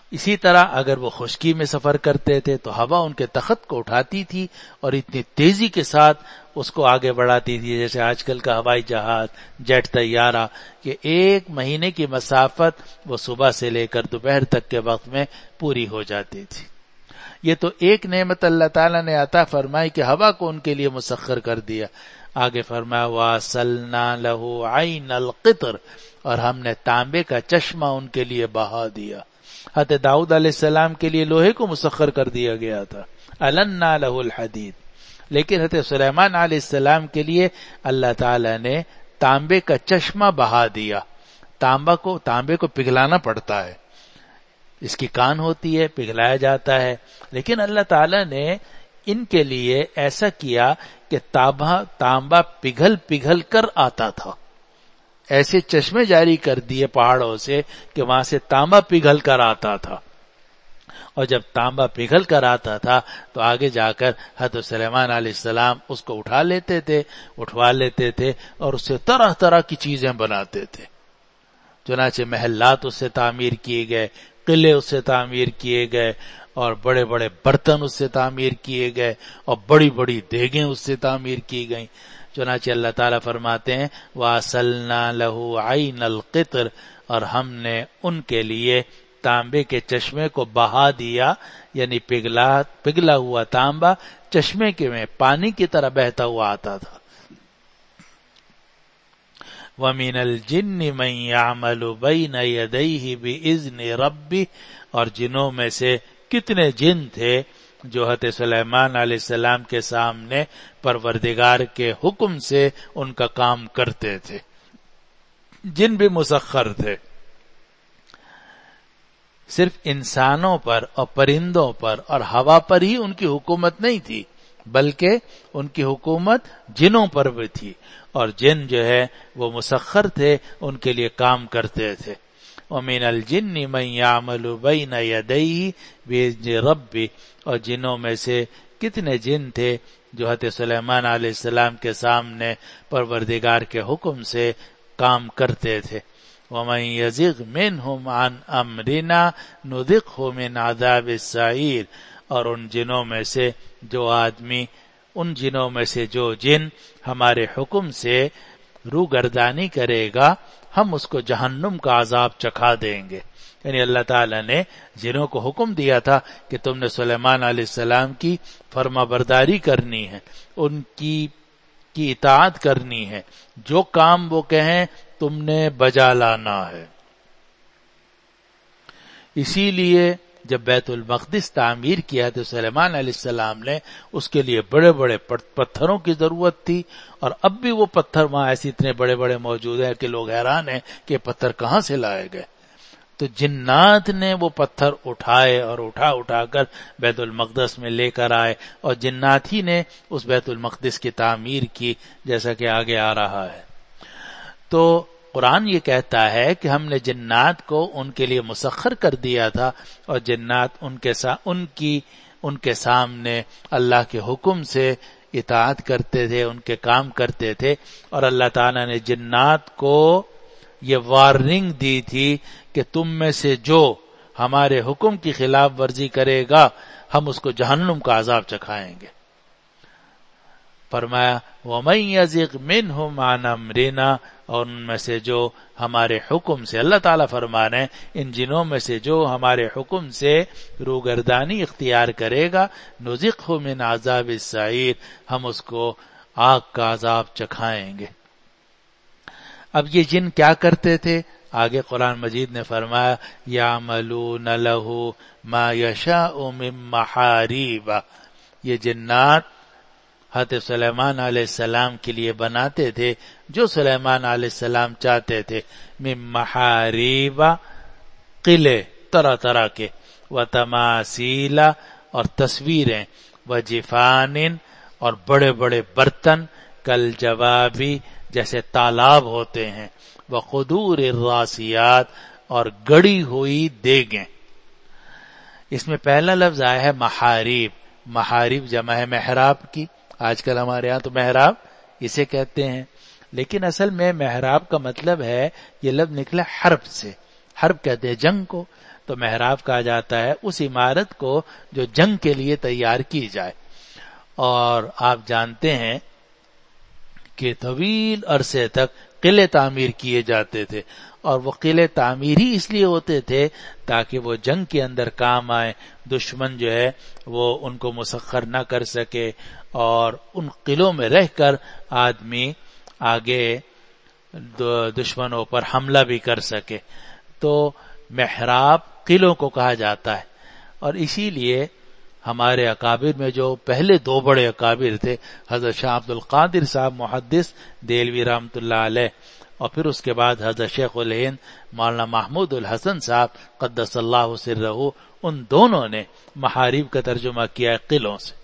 اسی طرح اگر وہ خشکی میں سفر کرتے تھے تو ہوا ان کے تخت کو اٹھاتی تھی اور اتنی تیزی کے ساتھ اس کو آگے بڑھاتی تھی، جیسے آج کل کا ہوائی جہاز، جیٹ طیارہ، کہ 1 مہینے کی مسافت وہ صبح سے لے کر دوپہر تک کے وقت میں پوری ہو جاتی تھی۔ یہ تو ایک نعمت اللہ تعالیٰ نے عطا فرمائی کہ ہوا کو ان کے لیے مسخر کر دیا۔ آگے فرمایا وَأَسَلْنَا لَهُ عَيْنَ الْقِطْرِ، اور ہم نے تانبے کا چشمہ ان کے لیے بہا دیا۔ حضرت داؤد علیہ السلام کے لیے لوہے کو مسخر کر دیا گیا تھا، أَلَنَّا لَهُ الْحَدِيدِ، لیکن حضرت سلیمان علیہ السلام کے لیے اللہ تعالیٰ نے تانبے کا چشمہ بہا دیا۔ تانبے کو پگھلانا پڑتا ہے، اس کی کان ہوتی ہے، پگھلایا جاتا ہے، لیکن اللہ تعالیٰ نے ان کے لیے ایسا کیا کہ تانبا پگھل کر آتا تھا، ایسے چشمے جاری کر دیے پہاڑوں سے کہ وہاں سے تانبا پگھل کر آتا تھا، اور جب تانبا پگھل کر آتا تھا تو آگے جا کر حضرت سلیمان علیہ السلام اس کو اٹھوا لیتے تھے اور اس سے طرح طرح کی چیزیں بناتے تھے۔ چنانچہ محلات اس سے تعمیر کیے گئے، قلعے اس سے تعمیر کیے گئے، اور بڑے بڑے برتن اس سے تعمیر کیے گئے، اور بڑی بڑی دیگیں اس سے تعمیر کی گئیں۔ چنانچہ اللہ تعالیٰ فرماتے ہیں وَأَسَلْنَا لَهُ عَيْنَ الْقِطْرِ، اور ہم نے ان کے لیے تانبے کے چشمے کو بہا دیا، یعنی پگھلا ہوا تانبا چشمے کے میں پانی کی طرح بہتا ہوا آتا تھا۔ وَمِنَ الْجِنِّ مَن يَعْمَلُ بَيْنَ يَدَيْهِ بِإِذْنِ رَبِّهِ، اور جنوں میں سے کتنے جن تھے جو حضرت سلیمان علیہ السلام کے سامنے پروردگار کے حکم سے ان کا کام کرتے تھے۔ جن بھی مسخر تھے، صرف انسانوں پر اور پرندوں پر اور ہوا پر ہی ان کی حکومت نہیں تھی، بلکہ ان کی حکومت جنوں پر بھی تھی، اور جن جو ہے وہ مسخر تھے، ان کے لیے کام کرتے تھے۔ وَمِنَ الْجِنِّ مَن يَعْمَلُ بَيْنَ يَدَيْهِ بِإِذْنِ رَبِّهِ، اور جنوں میں سے کتنے جن تھے جو حضرت سلیمان علیہ السلام کے سامنے پروردگار کے حکم سے کام کرتے تھے۔ وَمَن يَزِغْ مِنْهُمْ عَنْ أَمْرِنَا نُذِقْهُ مِنْ عَذَابِ السَّعِيرِ، اور ان جنوں میں سے جو جن ہمارے حکم سے روگردانی کرے گا، ہم اس کو جہنم کا عذاب چکھا دیں گے۔ یعنی اللہ تعالیٰ نے جنوں کو حکم دیا تھا کہ تم نے سلیمان علیہ السلام کی فرما برداری کرنی ہے، ان کی اطاعت کرنی ہے، جو کام وہ کہیں تم نے بجا لانا ہے۔ اسی لیے جب بیت المقدس تعمیر کیا تو سلیمان علیہ السلام نے اس کے لیے بڑے بڑے پتھروں کی ضرورت تھی، اور اب بھی وہ پتھر وہاں ایسے اتنے بڑے بڑے موجود ہیں کہ لوگ حیران ہیں کہ پتھر کہاں سے لائے گئے۔ تو جنات نے وہ پتھر اٹھائے اور اٹھا کر بیت المقدس میں لے کر آئے، اور جنات ہی نے اس بیت المقدس کی تعمیر کی، جیسا کہ آگے آ رہا ہے۔ تو قرآن یہ کہتا ہے کہ ہم نے جنات کو ان کے لیے مسخر کر دیا تھا، اور جنات ان کے سامنے اللہ کے حکم سے اطاعت کرتے تھے، ان کے کام کرتے تھے، اور اللہ تعالیٰ نے جنات کو یہ وارننگ دی تھی کہ تم میں سے جو ہمارے حکم کی خلاف ورزی کرے گا ہم اس کو جہنم کا عذاب چکھائیں گے۔ فرمایا وَمَن يَزِغْ مِنْهُمْ عَنْ أَمْرِنَا، اور ان میں سے جو ہمارے حکم سے، اللہ تعالیٰ فرما رہے ہیں ان جنوں میں سے جو ہمارے حکم سے روگردانی اختیار کرے گا، نُذِقْهُ مِنْ عَذَابِ السَّعِيرِ، ہم اس کو آگ کا عذاب چکھائیں گے۔ اب یہ جن کیا کرتے تھے؟ آگے قرآن مجید نے فرمایا يَعْمَلُونَ لَهُ مَا يَشَاءُ مِن مَّحَارِيبَ، یہ جنات حضرت سلیمان علیہ السلام کے لیے بناتے تھے جو سلیمان علیہ السلام چاہتے تھے، من محاریب، قلعے طرح طرح کے، وتماثیل، اور تصویریں، وجفان، اور بڑے بڑے برتن، کالجوابی، جیسے تالاب ہوتے ہیں، وقدور الراسیات، اور گڑی ہوئی دیگیں۔ اس میں پہلا لفظ آیا ہے محاریب، محاریب جمع ہے محراب کی، آج کل ہمارے ہاں تو محراب اسے کہتے ہیں، لیکن اصل میں محراب کا مطلب ہے، یہ لفظ نکلا حرب سے، حرب کہتے ہیں جنگ کو، تو محراب کہا جاتا ہے اس عمارت کو جو جنگ کے لیے تیار کی جائے. اور آپ جانتے ہیں کہ طویل عرصے تک قلعے تعمیر کیے جاتے تھے، اور وہ قلعے تعمیر ہی اس لیے ہوتے تھے تاکہ وہ جنگ کے اندر کام آئے، دشمن جو ہے وہ ان کو مسخر نہ کر سکے، اور ان قلعوں میں رہ کر آدمی آگے دشمنوں پر حملہ بھی کر سکے. تو محراب قلعوں کو کہا جاتا ہے. اور اسی لیے ہمارے اکابر میں جو پہلے دو بڑے اکابر تھے، حضرت شاہ عبد القادر صاحب محدث دہلوی رحمۃ اللہ علیہ، اور پھر اس کے بعد حضرت شیخ الہند مولانا محمود الحسن صاحب قدس اللہ سرہ، ان دونوں نے محارب کا ترجمہ کیا ہے قلعوں سے.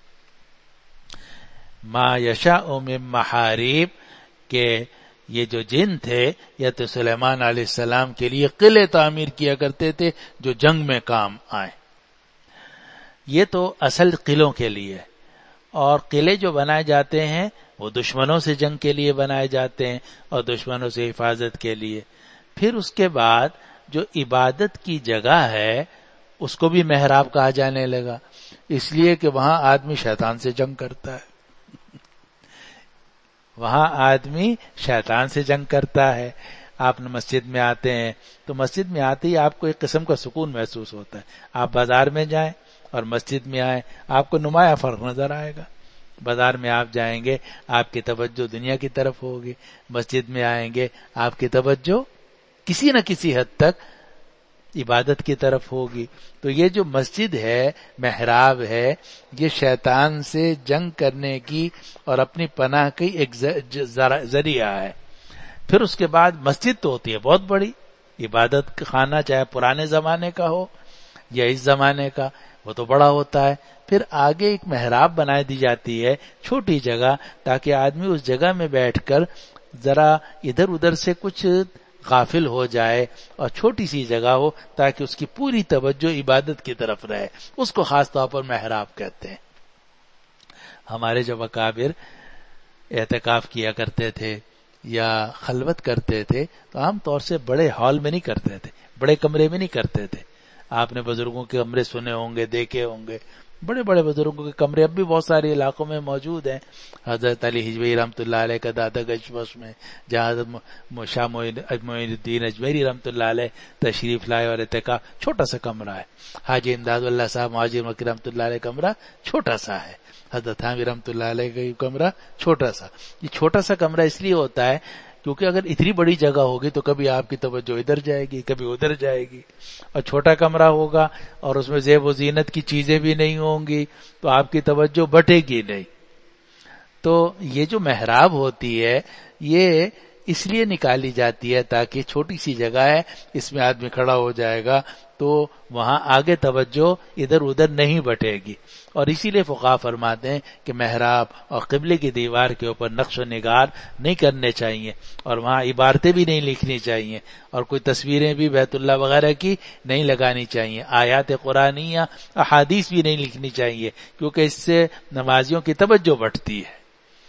ما یشاء من محارب، کہ یہ جو جن تھے یا تو سلیمان علیہ السلام کے لیے قلعے تعمیر کیا کرتے تھے جو جنگ میں کام آئے. یہ تو اصل قلعوں کے لیے، اور قلعے جو بنائے جاتے ہیں وہ دشمنوں سے جنگ کے لیے بنائے جاتے ہیں اور دشمنوں سے حفاظت کے لیے. پھر اس کے بعد جو عبادت کی جگہ ہے اس کو بھی محراب کہا جانے لگا، اس لیے کہ وہاں آدمی شیطان سے جنگ کرتا ہے. وہاں آدمی شیطان سے جنگ کرتا ہے. آپ مسجد میں آتے ہیں تو مسجد میں آتے ہی آپ کو ایک قسم کا سکون محسوس ہوتا ہے. آپ بازار میں جائیں اور مسجد میں آئیں، آپ کو نمایاں فرق نظر آئے گا. بازار میں آپ جائیں گے آپ کی توجہ دنیا کی طرف ہوگی، مسجد میں آئیں گے آپ کی توجہ کسی نہ کسی حد تک عبادت کی طرف ہوگی. تو یہ جو مسجد ہے، محراب ہے، یہ شیطان سے جنگ کرنے کی اور اپنی پناہ کی ایک ذریعہ ہے. پھر اس کے بعد مسجد تو ہوتی ہے بہت بڑی عبادت خانہ، چاہے پرانے زمانے کا ہو یا اس زمانے کا، وہ تو بڑا ہوتا ہے. پھر آگے ایک محراب بنا دی جاتی ہے، چھوٹی جگہ، تاکہ آدمی اس جگہ میں بیٹھ کر ذرا ادھر ادھر سے کچھ غافل ہو جائے، اور چھوٹی سی جگہ ہو تاکہ اس کی پوری توجہ عبادت کی طرف رہے. اس کو خاص طور پر محراب کہتے ہیں. ہمارے جب اکابر اعتکاف کیا کرتے تھے یا خلوت کرتے تھے تو عام طور سے بڑے ہال میں نہیں کرتے تھے، بڑے کمرے میں نہیں کرتے تھے. آپ نے بزرگوں کے کمرے سنے ہوں گے، دیکھے ہوں گے. بڑے بڑے بزرگوں کے کمرے اب بھی بہت سارے علاقوں میں موجود ہیں. حضرت علی حجویری رحمۃ اللہ علیہ کا دادا گشبش میں جہاں حضرت شاہ معین الدین اجمیری رحمۃ اللہ علیہ تشریف لائے اور اعتکاف، چھوٹا سا کمرہ ہے. حاجی امداد اللہ صاحب مہاجر مکی رحمۃ اللہ علیہ کمرہ چھوٹا سا ہے. حضرت حامی رحمۃ اللہ علیہ کا کمرہ چھوٹا سا. یہ چھوٹا سا کمرہ اس لیے ہوتا ہے کیونکہ اگر اتنی بڑی جگہ ہوگی تو کبھی آپ کی توجہ ادھر جائے گی، کبھی ادھر جائے گی، اور چھوٹا کمرہ ہوگا اور اس میں زیب و زینت کی چیزیں بھی نہیں ہوں گی تو آپ کی توجہ بٹے گی نہیں. تو یہ جو محراب ہوتی ہے یہ اس لیے نکالی جاتی ہے تاکہ چھوٹی سی جگہ ہے، اس میں آدمی کھڑا ہو جائے گا تو وہاں آگے توجہ ادھر ادھر نہیں بٹے گی. اور اسی لیے فقہا فرماتے ہیں کہ محراب اور قبلے کی دیوار کے اوپر نقش و نگار نہیں کرنے چاہیے، اور وہاں عبارتیں بھی نہیں لکھنی چاہیے، اور کوئی تصویریں بھی بیت اللہ وغیرہ کی نہیں لگانی چاہیے، آیات قرآنیہ احادیث بھی نہیں لکھنی چاہیے، کیونکہ اس سے نمازیوں کی توجہ بٹتی ہے.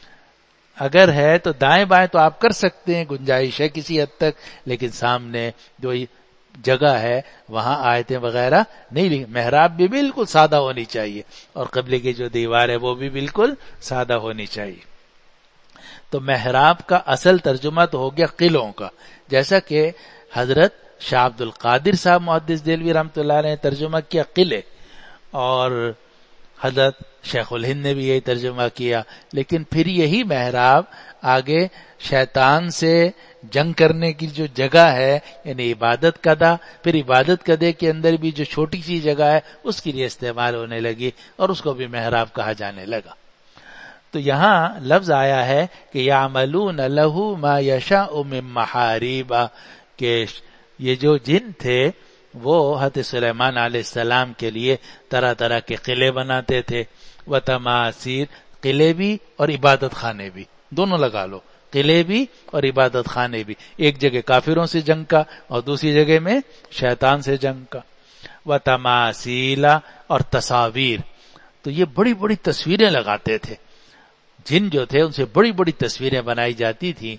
اگر ہے تو دائیں بائیں تو آپ کر سکتے ہیں، گنجائش ہے کسی حد تک، لیکن سامنے جو جگہ ہے وہاں آیتیں وغیرہ نہیں. محراب بھی بالکل سادہ ہونی چاہیے اور قبلے کی جو دیوار ہے وہ بھی بالکل سادہ ہونی چاہیے. تو محراب کا اصل ترجمہ تو ہو گیا قلعوں کا، جیسا کہ حضرت شاہ عبد القادر صاحب محدث دہلوی رحمۃ اللہ علیہ نے ترجمہ کیا قلعے، اور حضرت شیخ الہند نے بھی یہی ترجمہ کیا. لیکن پھر یہی محراب آگے شیطان سے جنگ کرنے کی جو جگہ ہے یعنی عبادت کدہ، پھر عبادت کدے کے اندر بھی جو چھوٹی سی جگہ ہے اس کے لیے استعمال ہونے لگی اور اس کو بھی محراب کہا جانے لگا. تو یہاں لفظ آیا ہے کہ یعملون لہ ما یشاء من محاریب، کہ یہ جو جن تھے وہ حضرت سلیمان علیہ السلام کے لیے طرح طرح کے قلعے بناتے تھے. وتماثیل، قلعے بھی اور عبادت خانے بھی، دونوں لگا لو، قلعے بھی اور عبادت خانے بھی، ایک جگہ کافروں سے جنگ کا اور دوسری جگہ میں شیطان سے جنگ کا. وتماثیل اور تصاویر، تو یہ بڑی بڑی تصویریں لگاتے تھے. جن جو تھے ان سے بڑی بڑی تصویریں بنائی جاتی تھیں،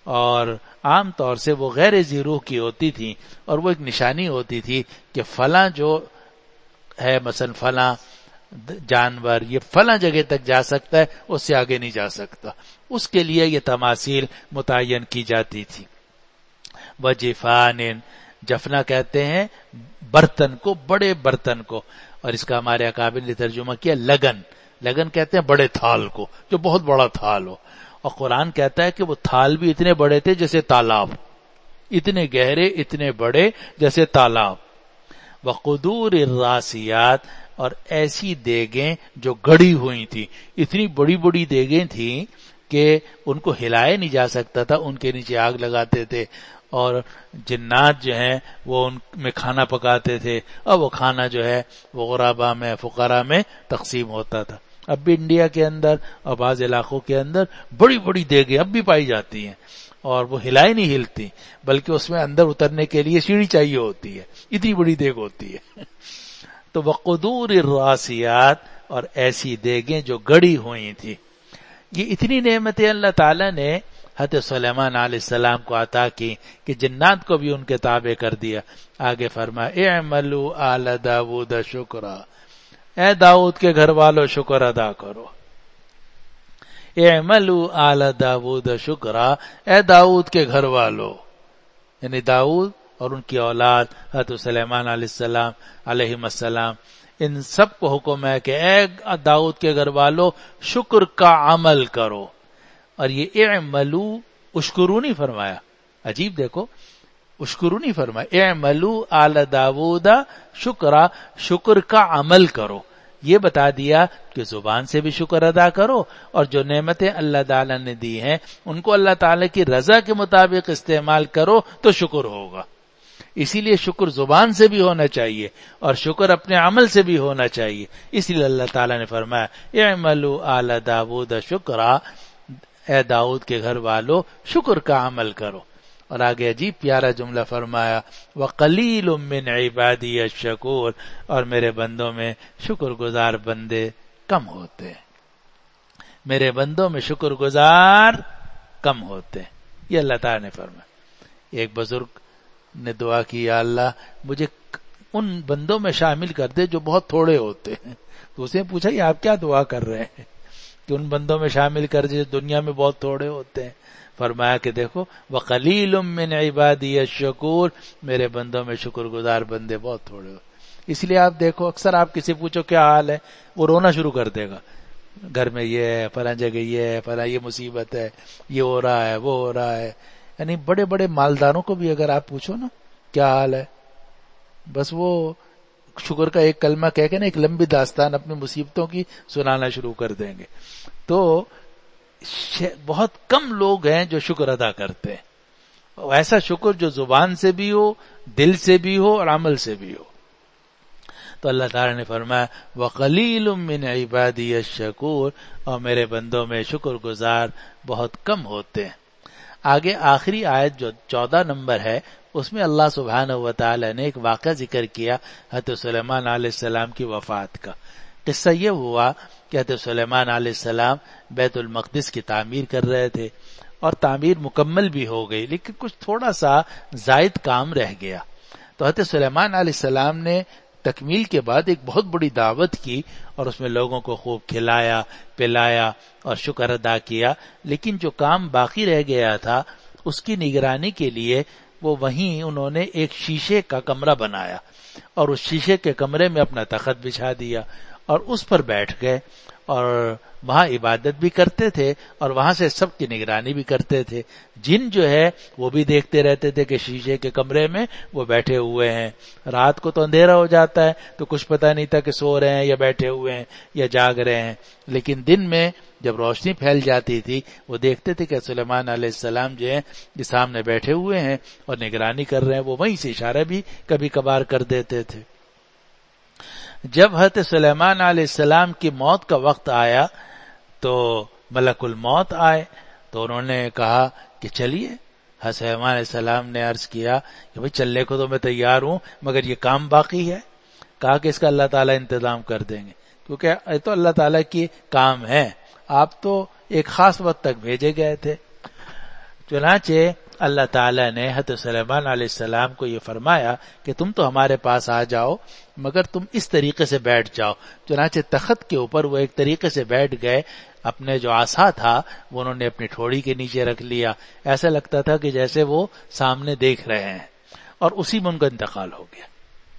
اور عام طور سے وہ غیر ذی روح کی ہوتی تھی، اور وہ ایک نشانی ہوتی تھی کہ فلاں جو ہے مثلا فلاں جانور یہ فلاں جگہ تک جا سکتا ہے، اس سے آگے نہیں جا سکتا، اس کے لیے یہ تماثیل متعین کی جاتی تھی۔ وجفان، جفنا کہتے ہیں برتن کو، بڑے برتن کو، اور اس کا ہمارے اکابر نے ترجمہ کیا لگن، لگن کہتے ہیں بڑے تھال کو، جو بہت بڑا تھال ہو، اور قرآن کہتا ہے کہ وہ تھال بھی اتنے بڑے تھے جیسے تالاب، اتنے گہرے اتنے بڑے جیسے تالاب۔ وقدور الراسیات، اور ایسی دیگیں جو گڑی ہوئی تھی، اتنی بڑی بڑی دیگیں تھیں کہ ان کو ہلایا نہیں جا سکتا تھا، ان کے نیچے آگ لگاتے تھے، اور جنات جو ہیں وہ ان میں کھانا پکاتے تھے، اور وہ کھانا جو ہے وہ غربا میں فقراء میں تقسیم ہوتا تھا۔ اب بھی انڈیا کے اندر اور بعض علاقوں کے اندر بڑی بڑی دیگیں اب بھی پائی جاتی ہیں، اور وہ ہلائی نہیں ہلتی، بلکہ اس میں اندر اترنے کے لیے سیڑھی چاہیے ہوتی ہے، اتنی بڑی دیگ ہوتی ہے۔ تو وقدور الراسیات، اور ایسی دیگیں جو گڑی ہوئی تھی۔ یہ اتنی نعمتیں اللہ تعالیٰ نے حضرت سلیمان علیہ السلام کو عطا کی کہ جنات کو بھی ان کے تابع کر دیا۔ آگے فرمایا اعملوا آل داود شکرا، اے داؤد کے گھر والوں شکر ادا کرو۔ اعملوا آل داود شکرا، اے داؤد کے گھر والوں، یعنی داؤد اور ان کی اولاد حضرت سلیمان علیہ السلام علیہ السلام، ان سب کو حکم ہے کہ اے داؤد کے گھر والوں شکر کا عمل کرو۔ اور یہ اعملو اشکرو نہیں فرمایا، عجیب دیکھو، اشکرو نہیں فرمایا، اعملو آل داود شکرا، شکر کا عمل کرو۔ یہ بتا دیا کہ زبان سے بھی شکر ادا کرو، اور جو نعمتیں اللہ تعالیٰ نے دی ہیں ان کو اللہ تعالیٰ کی رضا کے مطابق استعمال کرو تو شکر ہوگا۔ اسی لیے شکر زبان سے بھی ہونا چاہیے اور شکر اپنے عمل سے بھی ہونا چاہیے۔ اس لیے اللہ تعالیٰ نے فرمایا اعملوا آل داود شکرا، اے داؤد کے گھر والو شکر کا عمل کرو۔ اور آگے عجیب پیارا جملہ فرمایا وَقَلِيلٌ مِّنْ عِبَادِيَ الشَّكُورُ، اور میرے بندوں میں شکر گزار بندے کم ہوتے ہیں، میرے بندوں میں شکر گزار کم ہوتے ہیں۔ یہ اللہ تعالیٰ نے فرمایا۔ ایک بزرگ نے دعا کی یا اللہ مجھے ان بندوں میں شامل کر دے جو بہت تھوڑے ہوتے ہیں۔ تو اسے پوچھا یہ آپ کیا دعا کر رہے ہیں کہ ان بندوں میں شامل کر دے جو دنیا میں بہت تھوڑے ہوتے ہیں؟ فرمایا کہ دیکھو وَقَلِيلٌ مِّنْ عِبَادِيَ الشَّكُورُ، میرے بندوں میں شکر گزار بندے بہت تھوڑے ہوتے۔ اس لیے آپ دیکھو اکثر آپ کسی پوچھو کیا حال ہے، وہ رونا شروع کر دے گا، گھر میں یہ ہے، فلاں جگہ یہ ہے، فلاں یہ مصیبت ہے، یہ ہو رہا ہے، وہ ہو رہا ہے۔ یعنی بڑے بڑے مالداروں کو بھی اگر آپ پوچھو نا کیا حال ہے، بس وہ شکر کا ایک کلمہ کہہ کے نا ایک لمبی داستان اپنی مصیبتوں کی سنانا شروع کر دیں گے۔ تو بہت کم لوگ ہیں جو شکر ادا کرتے ہیں، ایسا شکر جو زبان سے بھی ہو، دل سے بھی ہو اور عمل سے بھی ہو۔ تو اللہ تعالیٰ نے فرمایا وَقَلِيلٌ مِّنْ عِبَادِيَ الشَّكُورُ، اور میرے بندوں میں شکر گزار بہت کم ہوتے ہیں۔ آگے آخری آیت جو 14 نمبر ہے اس میں اللہ سبحانہ وتعالی نے ایک واقعہ ذکر کیا حضرت سلیمان علیہ السلام کی وفات کا۔ قصہ یہ ہوا کہ حضرت سلیمان علیہ السلام بیت المقدس کی تعمیر کر رہے تھے اور تعمیر مکمل بھی ہو گئی، لیکن کچھ تھوڑا سا زائد کام رہ گیا۔ تو حضرت سلیمان علیہ السلام نے تکمیل کے بعد ایک بہت بڑی دعوت کی اور اس میں لوگوں کو خوب کھلایا پلایا اور شکر ادا کیا، لیکن جو کام باقی رہ گیا تھا اس کی نگرانی کے لیے وہ وہیں انہوں نے ایک شیشے کا کمرہ بنایا اور اس شیشے کے کمرے میں اپنا تخت بچھا دیا اور اس پر بیٹھ گئے اور وہاں عبادت بھی کرتے تھے اور وہاں سے سب کی نگرانی بھی کرتے تھے۔ جن جو ہے وہ بھی دیکھتے رہتے تھے کہ شیشے کے کمرے میں وہ بیٹھے ہوئے ہیں۔ رات کو تو اندھیرا ہو جاتا ہے تو کچھ پتہ نہیں تھا کہ سو رہے ہیں یا بیٹھے ہوئے ہیں یا جاگ رہے ہیں، لیکن دن میں جب روشنی پھیل جاتی تھی وہ دیکھتے تھے کہ سلیمان علیہ السلام جو ہیں جو سامنے بیٹھے ہوئے ہیں اور نگرانی کر رہے ہیں، وہ وہیں سے اشارہ بھی کبھی کبھار کر دیتے تھے۔ جب حضرت سلیمان علیہ السلام کی موت کا وقت آیا تو ملک الموت آئے تو انہوں نے کہا کہ چلیے۔ حضرت سلیمان علیہ السلام نے عرض کیا کہ بھئی چلنے کو تو میں تیار ہوں مگر یہ کام باقی ہے۔ کہا کہ اس کا اللہ تعالیٰ انتظام کر دیں گے، کیونکہ یہ تو اللہ تعالیٰ کی کام ہے، آپ تو ایک خاص وقت تک بھیجے گئے تھے۔ چنانچہ اللہ تعالیٰ نے حضرت سلیمان علیہ السلام کو یہ فرمایا کہ تم تو ہمارے پاس آ جاؤ مگر تم اس طریقے سے بیٹھ جاؤ. چنانچہ تخت کے اوپر وہ ایک طریقے سے بیٹھ گئے. اپنے جو عصا تھا وہ انہوں نے اپنی ٹھوڑی کے نیچے رکھ لیا. ایسا لگتا تھا کہ جیسے وہ سامنے دیکھ رہے ہیں، اور اسی میں ان کا انتقال ہو گیا.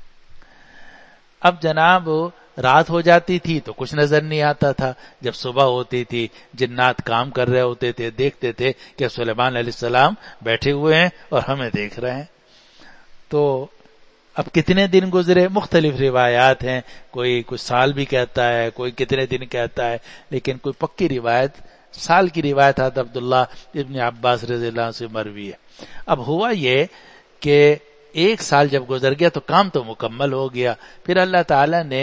اب جناب رات ہو جاتی تھی تو کچھ نظر نہیں آتا تھا. جب صبح ہوتی تھی جنات کام کر رہے ہوتے تھے، دیکھتے تھے کہ سلیمان علیہ السلام بیٹھے ہوئے ہیں اور ہمیں دیکھ رہے ہیں. تو اب کتنے دن گزرے، مختلف روایات ہیں. کوئی کچھ سال بھی کہتا ہے، کوئی کتنے دن کہتا ہے، لیکن کوئی پکی روایت سال کی روایت حضرت عبداللہ ابن عباس رضی اللہ عنہ سے مروی ہے. اب ہوا یہ کہ 1 سال جب گزر گیا تو کام تو مکمل ہو گیا. پھر اللہ تعالی نے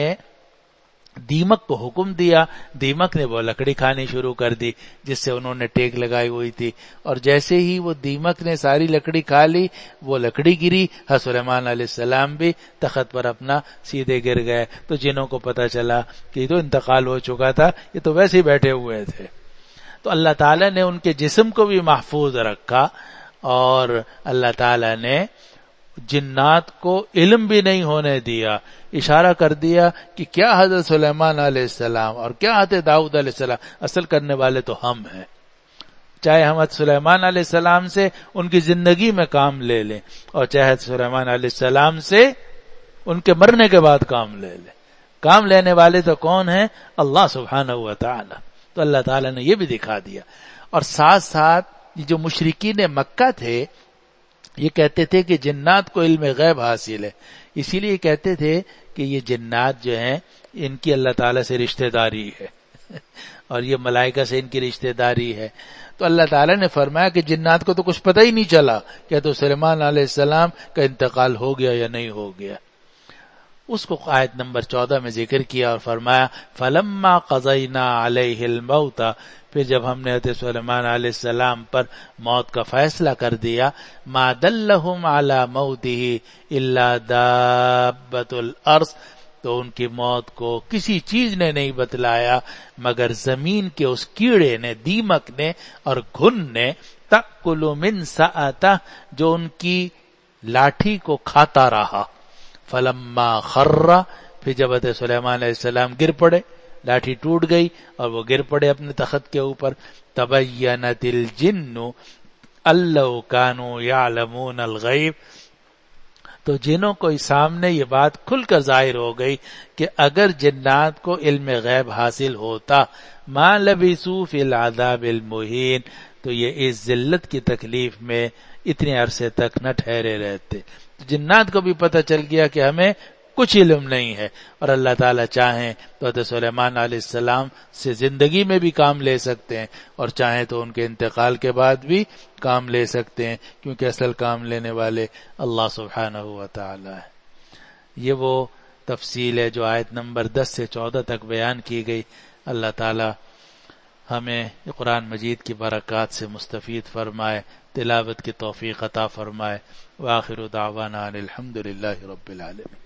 دیمک کو حکم دیا. دیمک نے وہ لکڑی کھانی شروع کر دی جس سے انہوں نے ٹیک لگائی ہوئی تھی، اور جیسے ہی وہ دیمک نے ساری لکڑی کھا لی وہ لکڑی گری. حضرت سلیمان علیہ السلام بھی تخت پر اپنا سیدھے گر گئے. تو جنوں کو پتہ چلا کہ یہ تو انتقال ہو چکا تھا، یہ تو ویسے ہی بیٹھے ہوئے تھے. تو اللہ تعالیٰ نے ان کے جسم کو بھی محفوظ رکھا، اور اللہ تعالیٰ نے جنات کو علم بھی نہیں ہونے دیا. اشارہ کر دیا کہ کیا حضرت سلیمان علیہ السلام اور کیا حضرت داؤد علیہ السلام، اصل کرنے والے تو ہم ہیں. چاہے ہم حضرت سلیمان علیہ السلام سے ان کی زندگی میں کام لے لیں، اور چاہے حضرت سلیمان علیہ السلام سے ان کے مرنے کے بعد کام لے لیں. کام لینے والے تو کون ہیں؟ اللہ سبحانہ و تعالی. تو اللہ تعالیٰ نے یہ بھی دکھا دیا. اور ساتھ ساتھ یہ جو مشرکین مکہ تھے یہ کہتے تھے کہ جنات کو علم غیب حاصل ہے، اسی لیے کہتے تھے کہ یہ جنات جو ہیں ان کی اللہ تعالیٰ سے رشتہ داری ہے اور یہ ملائکہ سے ان کی رشتہ داری ہے. تو اللہ تعالیٰ نے فرمایا کہ جنات کو تو کچھ پتہ ہی نہیں چلا کہ تو سلیمان علیہ السلام کا انتقال ہو گیا یا نہیں ہو گیا. اس کو آیت نمبر 14 میں ذکر کیا اور فرمایا فَلَمَّا قَضَيْنَا عَلَيْهِ الْمَوْتَ، پھر جب ہم نے حضرت سلیمان علیہ السلام پر موت کا فیصلہ کر دیا، مَا دَلَّهُمْ عَلَى مَوْتِهِ إِلَّا دَابَّةُ الْأَرْضِ، تو ان کی موت کو کسی چیز نے نہیں بتلایا مگر زمین کے اس کیڑے نے، دیمک نے اور گھن نے، تَأْكُلُ مِنْ سَأَتَهُ، جو ان کی لاٹھی کو کھاتا رہا. فلما خر، پھر جب حضرت سلیمان علیہ السلام گر پڑے، لاٹھی ٹوٹ گئی اور وہ گر پڑے اپنے تخت کے اوپر. تبینت الجن ان لو کانوا یعلمون الغیب، تو جنوں کو سامنے یہ بات کھل کر ظاہر ہو گئی کہ اگر جنات کو علم غیب حاصل ہوتا، ما لبثوا فی العذاب المہین، تو یہ اس ذلت کی تکلیف میں اتنے عرصے تک نہ ٹھہرے رہتے. جنات کو بھی پتہ چل گیا کہ ہمیں کچھ علم نہیں ہے، اور اللہ تعالیٰ چاہیں تو حضرت سلیمان علیہ السلام سے زندگی میں بھی کام لے سکتے ہیں، اور چاہیں تو ان کے انتقال کے بعد بھی کام لے سکتے ہیں، کیونکہ اصل کام لینے والے اللہ سبحانہ و تعالی ہے. یہ وہ تفصیل ہے جو آیت نمبر 10 سے 14 تک بیان کی گئی. اللہ تعالیٰ ہمیں قرآن مجید کی برکات سے مستفید فرمائے، تلاوت کی توفیق عطا فرمائے. وآخر دعوانا الحمد للہ رب العالمین.